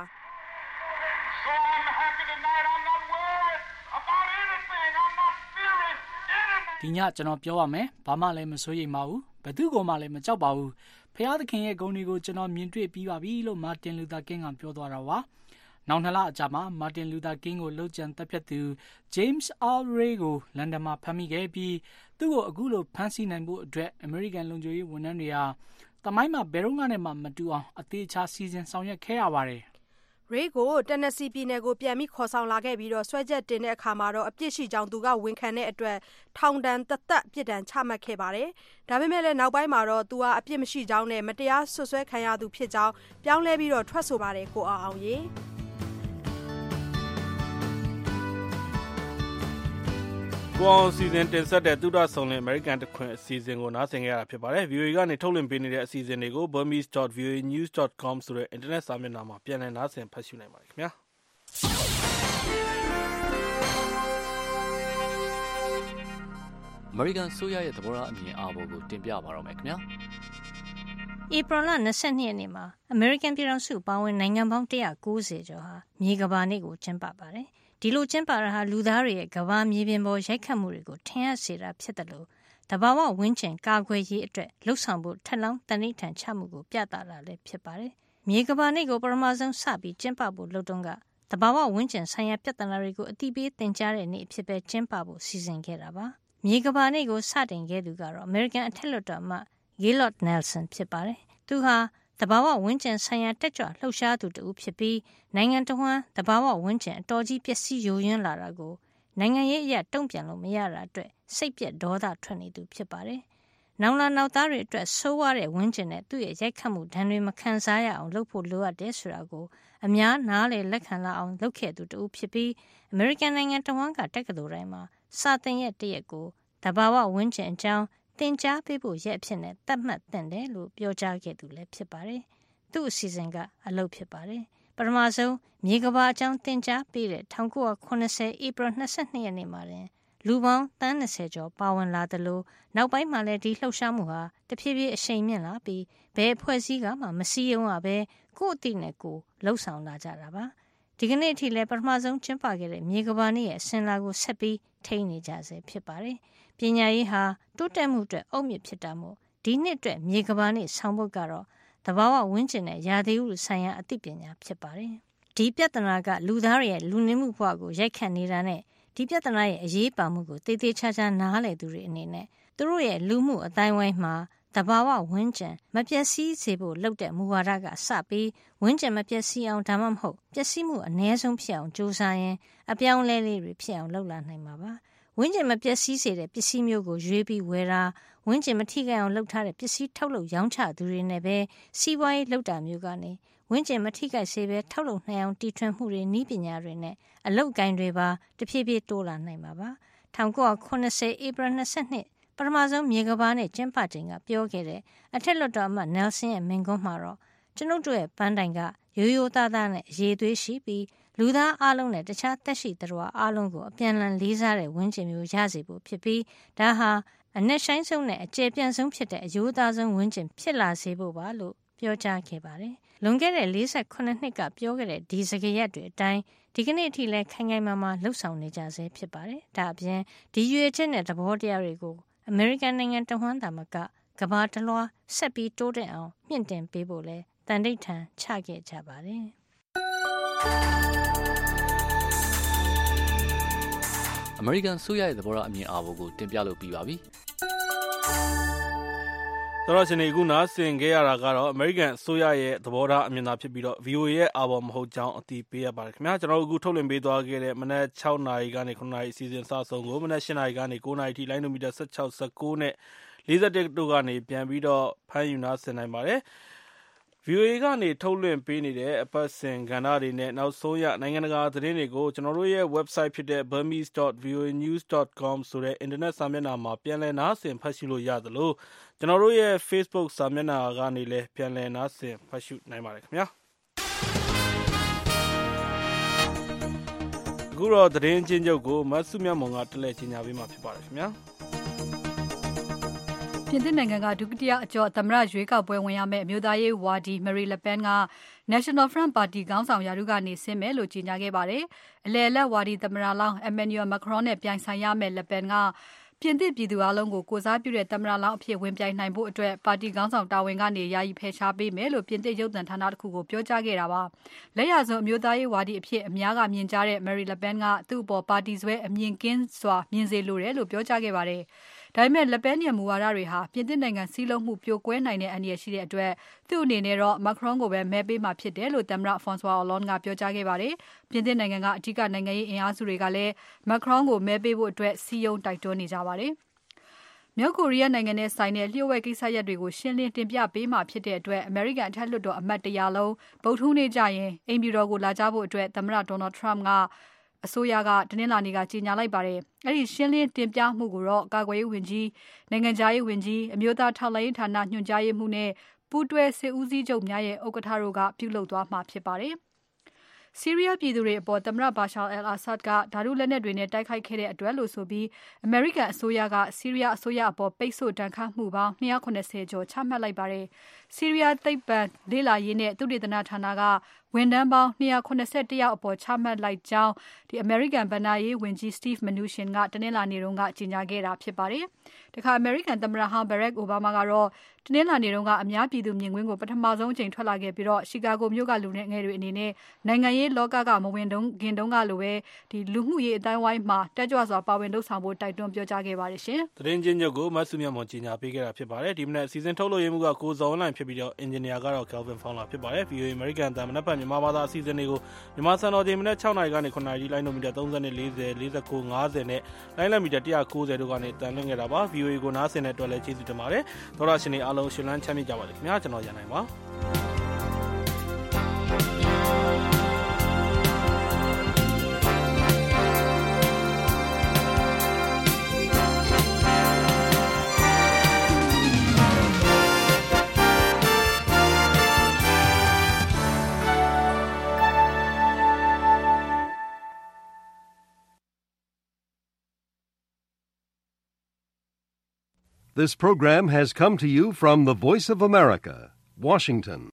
So I'm happy tonight. I'm not worried about anything. I'm not fearing anything. ဒီညကျွန်တော်ပြောရမယ်ဘာမှလည်းမစိုးရိမ်ပါဘူးဘယ်သူမှလည်းမကြောက်ပါဘူးဖခင်သခင်ရဲ့ဂုဏ်တွေကိုကျွန်တော်မြင်တွေ့ပြီးပါပြီလို့မာတင်လူသာကင်းကပြောသွားတာပါနောက်2လအကြာမှာမာတင်လူသာကင်းကိုလှုပ်ကြံတပ်ဖြတ်သူ James R. Ray ကိုလန်ဒန်မှာဖမ်းမိခဲ့ပြီးသူ့ကိုအခုလိုဖမ်းဆီးနိုင်ဖို့အတွက်အမေရိကန်လုံခြုံရေးဝန်ထမ်းတွေဟာတမိုင်းမှာဘယ်တော့မှမတူအောင်အသေးချာစီစဉ်ဆောင်ရွက်ခဲ့ရပါတယ် Ray ကို Tennessee ပြည်နယ်ကိုပြန်ပြီးခေါ်ဆောင်လာခဲ့ပြီးတော့ဆွဲချက်တင်တဲ့အခါမှာတော့အပြစ်ရှိကြောင်းသူကဝန်ခံတဲ့အတွက်ထောင်ဒဏ်တစ်သက်ပြစ်ဒဏ်ချမှတ်ခဲ့ပါတယ်။ဒါပေမဲ့လည်းနောက်ပိုင်းမှာတော့သူဟာအပြစ်မရှိကြောင်းနဲ့မတရားဆွဆွဲခံရသူဖြစ်ကြောင်းပြောင်းလဲပြီးတော့ထွက်ဆိုပါတယ်ကိုအောင်ရေ။ကိုအောင်စီစဉ်တင်ဆက်တဲ့သုဒ္ဓဆောင်လင် American တခွင်အစီအစဉ်ကိုနားဆင်ကြရတာဖြစ်ပါတယ်။ VOA ကနေထုတ်လွှင့်ပေးနေတဲ့အစီအစဉ်တွေကို burmese.voanews.com ဆိုတဲ့ internet စာမျက်နှာမှာပြန်လည်နားဆင်ဖတ်ရှုနိုင်ပါတယ်ခင်ဗျာ။ American ဆိုရရဲ့သဘောထားအမြင်အာဘော်ကိုတင်ပြပါတော့မယ်ခင်ဗျာ။ဧပြီလ22ရက်နေ့မှာ American ပြည်ထောင်စုပါဝင်နိုင်ငံပေါင်း190ကျော်ဟာမြေကမ္ဘာနေ့ကိုကျင်းပပါတယ်။ဒီလိုကျင်းပတာဟာလူသားတွေရဲ့ကမ္ဘာမြေပြင်ပေါ်ရိုက်ခတ်မှုတွေကိုထင်ဟပ်စေတာဖြစ်တယ်လို့တဘာဝဝန်းကျင်ကာကွယ်ရေးအတွက်လှုပ်ဆောင်ဖို့ထက်လောင်းတဏိဌာန်ချမှုကိုပြသတာလည်းဖြစ်ပါတယ်။မြေကမ္ဘာနေ့ကိုပထမဆုံးစပြီးကျင်းပဖို့လုပ်တော့ကတဘာဝဝန်းကျင်ဆိုင်ရာပြဿနာတွေကိုအတိပေးသင်ကြားတဲ့နေ့အဖြစ်ပဲကျင်းပဖို့စီစဉ်ခဲ့တာပါ။မြေကမ္ဘာနေ့ကိုစတင်ခဲ့သူကတော့ American အထက်လွှတ်တော်အမတ် Gaylord Nelson ဖြစ်ပါတယ်။သူဟာတဘာဝဝန်းကျင်ဆိုင်ရာတက်ကြွလှုပ်ရှားသူတဦးဖြစ်ပြီးနိုင်ငံတော်ဝန်တဘာဝဝန်းကျင်အတော်ကြီးပျက်စီးယိုယွင်းလာတာကိုနိုင်ငံရေးအရတုံ့ပြန်လို့မရတာအတွက်စိတ်ပြက်ဒေါသထွက်နေသူဖြစ်ပါတယ်။နောင်လာနောက်သားတွေအတွက်ဆိုးဝါးတဲ့ဝန်းကျင်နဲ့သူ့ရဲ့ရိုက်ခတ်မှုဒဏ်တွေမခံစားရအောင်လုပ်ဖို့လိုအပ်တယ်ဆိုတာကိုအများနားလေလက်ခံလာအောင်လုပ်ခဲ့သူတဦးဖြစ်ပြီးအမေရိကန်နိုင်ငံတော်ဝန်ကတက္ကသိုလ်တိုင်းမှာစာသင်ရက်တရက်ကိုတဘာဝဝန်းကျင်အကြောင်းသင်ကြားပေးဖို့ရက်အဖြစ်နဲ့သတ်မှတ်သင့်တယ်လို့ပြောကြားခဲ့သူလည်းဖြစ်ပါတယ်။သူ့အစီအစဉ်ကအလုပ်ဖြစ်ပါတယ်။ပထမဆုံးမြေကမ္ဘာအကြောင်းသင်ကြားပေးတဲ့1980ဧပြီ22ရက်နေ့မှာလူပေါင်းတန်း20ကျော်ပါဝင်လာတယ်လို့နောက်ပိုင်းမှာလည်းဒီလှုပ်ရှားမှုဟာတဖြည်းဖြည်းအရှိန်မြင့်လာပြီးဘယ်အဖွဲ့အစည်းကမှမစည်းရုံးရပဲကိုယ့်အသိနဲ့ကိုယ်လှုပ်ဆောင်လာကြတာပါဒီကနေ့အထိလည်းပထမဆုံးကျင်းပခဲ့တဲ့မြေကမ္ဘာနေ့ရဲ့အစဉ်အလာကိုဆက်ပြီးထိန်းနေကြဆဲဖြစ်ပါတယ်ပညာရေးဟာတိုးတက်မှုအတွက်အုတ်မြစ်ဖြစ်တာမို့ဒီနှစ်အတွက်မြေကမ္ဘာနေ့ဆောင်ပုဒ်ကတော့သဘာဝဝန်းကျင်နဲ့ရာသီဥတုဆိုင်ရာအသိပညာဖြစ်ပါတယ်ဒီပြဿနာကလူသားတွေရဲ့လူနေမှုဘဝကိုရိုက်ခတ်နေတာနဲ့ဒီပြဿနာရဲ့အရေးပါမှုကိုသေသေးချာချာနားလည်သူတွေအနေနဲ့သူတို့ရဲ့လူမှုအတိုင်းဝိုင်းမှာသဘာဝဝန်းကျင်မပျက်စီးစေဖို့လုပ်တဲ့မူဝါဒကစပြီးဝန်းကျင်မပျက်စီးအောင်ဒါမှမဟုတ်ပျက်စီးမှုအနည်းဆုံးဖြစ်အောင်ကြိုးစားရင်အပြောင်းလဲလေးတွေဖြစ်အောင်လုပ်လာနိုင်မှာပါဝန်းကျင်မပျက်စီးစေတဲ့ပစ္စည်းမျိုးကိုရွေးပြီးဝယ်တာဝန်းကျင်မထိခိုက်အောင်လုပ်ထားတဲ့ပစ္စည်းထုတ်လုပ်ရောင်းချသူတွေနဲ့ပဲစီးပွားရေးလုပ်တာမျိုးကနေဝန်းကျင်မထိခိုက်စေပဲထုတ်လုပ်နိုင်အောင်တီထွင်မှုတွေနည်းပညာတွေနဲ့အလုပ်ကိုင်တွေပါတဖြည်းဖြည်းတိုးလာနိုင်မှာပါ1980ဧပြီ22ပထမဆုံးမြေကမ္ဘာနဲ့ကျင်းပချိန်ကပြောခဲ့တဲ့အထက်လွှတ်တော်အမတ်နယ်ဆင်ရဲ့မိန့်ခွန်းမှာတော့ကျွန်ုပ်တို့ရဲ့ပန်းတိုင်ကရိုးရိုးသားသားနဲ့အရေးသွေးရှိပြီးလူသားအလုံးနဲ့တခြားသက်ရှိသတ္တဝါအလုံးကိုအပြန်အလှန်လေးစားတဲ့ဝန်းကျင်မျိုးရစေဖို့ဖြစ်ပြီးဒါဟာအနက်ရှိုင်းဆုံးနဲ့အကျယ်ပြန့်ဆုံးဖြစ်တဲ့အယိုးသားဆုံးဝန်းကျင်ဖြစ်လာစေဖို့ပါလို့ပြောကြားခဲ့ပါတယ်။လွန်ခဲ့တဲ့48နှစ်ကပြောခဲ့တဲ့ဒီစကားရပ်တွေအတိုင်းဒီကနေ့အထိလည်းခိုင်ခိုင်မာမာလှုပ်ဆောင်နေကြဆဲဖြစ်ပါတယ်။ဒါအပြင်ဒီရွေချက်နဲ့သဘောတရားတွေကိုအမေရိကန်နိုင်ငံတဝန်းသာမကကမ္ဘာတလွှားဆက်ပြီးတိုးတက်အောင်မြင့်တင်ပေးဖို့လဲတန်ဋိဌာန်ချခဲ့ကြပါတယ်။အမေရိကန်ဆိုရရဲ့သဘောထားအမြင်အာဘော်ကိုတင်ပြလို့ပြီးပါပြီ။သောရရှင်အခုနားဆင်ခဲ့ရတာကတော့အမေရိကန်ဆိုရရဲ့သဘောထားအမြင်သာဖြစ်ပြီးတော့ VOA ရဲ့အာဘော်မဟုတ်ကြောင်းအသိပေးရပါတယ်ခင်ဗျာကျွန်တော်တို့အခုထုတ်လွှင့်ပေးသွားခဲ့တဲ့မနက်6နာရီကနေ9နာရီအစီအစဉ်စဆုံးကိုမနက်8နာရီကနေ9နာရီထိလိုင်းနိုမီတာ16 19နဲ့41တို့ကနေပြန်ပြီးတော့ဖမ်းယူနားဆင်နိုင်ပါတယ်။ VOA ကနေထုတ်လွှင့်ပေးနေတဲ့အပတ်စဉ်ကဏ္ဍတွေနဲ့နောက်ဆုံးရနိုင်ငံတကာသတင်းတွေကိုကျွန်တော်တို့ရဲ့ website ဖြစ်တဲ့ burmese.voanews.com ဆိုတဲ့ internet စာမျက်နှာမှာပြန်လည်နားဆင်ဖတ်ရှုလို့ရသလိုကျွန်တော်တို့ရဲ့ Facebook စာမျက်နှာကနေလည်းပြန်လည်နားဆင်ဖတ်ရှုနိုင်ပါတယ်ခင်ဗျာအခုတော့သတင်းချင်းချုပ်ကိုမဆုမြတ်မွန်ကတက်လက်ကြီးညာပေးမှာဖြစ်ပါတယ်ခင်ဗျာပြင်သစ်နိုင်ငံကဒုတိယအကျော်သမ္မတရွေးကောက်ပွဲဝင်ရမယ့်အမျိုးသားရေးဝါဒီ Marine Le Pen က National Front Party ခေါင်းဆောင်ရာထူးကနေဆင်းမယ်လို့ကြေညာခဲ့ပါတယ်။အလယ်အလတ်ဝါဒီသမ္မတလောင်း Emmanuel Macron နဲ့ပြိုင်ဆိုင်ရမယ့် Le Pen ကပြင်သစ်ပြည်သူအလုံးကိုကိုစားပြုတဲ့သမ္မတလောင်းအဖြစ်ဝင်ပြိုင်နိုင်ဖို့အတွက်ပါတီခေါင်းဆောင်တာဝန်ကနေယာယီဖယ်ရှားပေးမယ်လို့ပြင်သစ်ရုပ်သံဌာနတစ်ခုကိုပြောကြားခဲ့တာပါ။လက်ရစွန်းအမျိုးသားရေးဝါဒီအဖြစ်အများကမြင်ကြတဲ့ Marine Le Pen ကသူ့အပေါ်ပါတီဆွဲအမြင်ကင်းစွာမြင်စေလိုတယ်လို့ပြောကြားခဲ့ပါတယ်။ဒါပေမဲ့ Le Pen ရဲ့မူဝါဒတွေဟာပြင်သစ်နိုင်ငံစည်းလုံးမှုပြိုကွဲနိုင်တဲ့အန္တရာယ်ရှိတဲ့အတွက်သူ့အနေနဲ့တော့ Macron ကိုပဲမဲပေးမှာဖြစ်တယ်လို့သမ္မတ François Hollande ကပြောကြားခဲ့ပါတယ်။ပြင်သစ်နိုင်ငံကအဓိကနိုင်ငံရေးအင်အားစုတွေကလည်း Macron ကိုမဲပေးဖို့အတွက်စည်းရုံးတိုက်တွန်းနေကြပါတယ်။မြောက်ကိုရီးယားနိုင်ငံနဲ့ဆိုင်တဲ့လျှို့ဝှက်ကိစ္စရပ်တွေကိုရှင်းလင်းတင်ပြပေးမှာဖြစ်တဲ့အတွက်အမေရိကန်အထက်လွှတ်တော်အမတ်100လုံးဗုဒ္ဓဟူးနေ့ကျရင်အိမ်ဖြူတော်ကိုလာကြဖို့အတွက်သမ္မတ Donald Trump ကအစိုးရကတနင်္လာနေ့ကကြေညာလိုက်ပါတယ်။အဲ့ဒီရှင်းလင်းတင်ပြမှုကိုတော့ကာကွယ်ရေးဝန်ကြီး၊နိုင်ငံခြားရေးဝန်ကြီး၊အမျိုးသားထောက်လှမ်းရေးဌာနညွှန်ကြားရေးမှူးနဲ့ပူးတွဲစစ်ဦးစီးချုပ်များရဲ့ဥက္ကဋ္ဌတို့ကပြုလုပ်သွားမှာဖြစ်ပါတယ်။ဆီးရီးယားပြည်သူတွေအပေါ်သမ္မတ Bashar al-Assad ကဓာတုလက်နက်တွေနဲ့တိုက်ခိုက်ခဲ့တဲ့အတွက်လို့ဆိုပြီးအမေရိကန်အစိုးရကဆီးရီးယားအစိုးရအပေါ်ပိတ်ဆို့ဒဏ်ခတ်မှုပေါင်း290ကျော်ချမှတ်လိုက်ပါတယ်။ဆီးရီးယားသိပ္ပံလေ့လာရေးနဲ့သုတေသနဌာနကဝန်ထမ်းပေါင်း281ယောက်အပေါ်ချမှတ်လိုက်ကြောင်းအမေရိကန်ဗဏ္ဍာရေးဝန်ကြီး Steve Mnuchin ကတနင်္လာနေ့ကကြေညာခဲ့တာဖြစ်ပါတယ်။တခါအမေရိကန်သမ္မတဟောင်း Barack Obama ကတော့တနင်္လာနေ့ကအများပြည်သူမြင်ကွင်းကိုပထမဆုံးအကြိမ်ထွက်လာခဲ့ပြီးရှီကာဂိုမြို့ကလူငယ်တွေအနေနဲ့နိုင်ငံရေးလောကကမဝင်ခင်တုန်းကလိုပဲလူမှုရေးအတိုင်းဝိုင်းမှာတက်ကြွစွာပါဝင်လှုပ်ဆောင်ဖို့တိုက်တွန်းပြောကြားခဲ့ပါတယ်ရှင်။သတင်းချင်းချုပ်ကိုမဆုမြတ်မွန်ကြီးညာပေးခဲ့တာဖြစ်ပါတယ်။ဒီမနေ့အစီအစဉ်ထုတ်လို့ရမှုကကိုဇော်လိုင်းဖြစ်ပြီးအင်ဂျင်နီယာကတော့ Kelvin Fowler ဖြစ်ပါတယ်။ VOA American တမနက်ပတ်မြန်မာဘာသာအစီအစဉ်တွေကိုမြန်မာစံတော်ချိန်မနေ့6နာရီကနေ9နာရီလိုင်းနိုမီတာ30နဲ့40 49 50နဲ့လိုင်းလမီတာ190တို့ကနေတန်လွှင့်ခဲ့တာပါ။ VOA ကိုနားဆင်တဲ့အတွက်လည်းကျေးဇူးတင်ပါတယ်။သောရရှင်တွေအားလုံးရှင်လန်းချမ်းမြေ့ကြပါစေခင်ဗျာကျွန်တော်ရန်နိုင်ပါ This program has come to you from the Voice of America, Washington.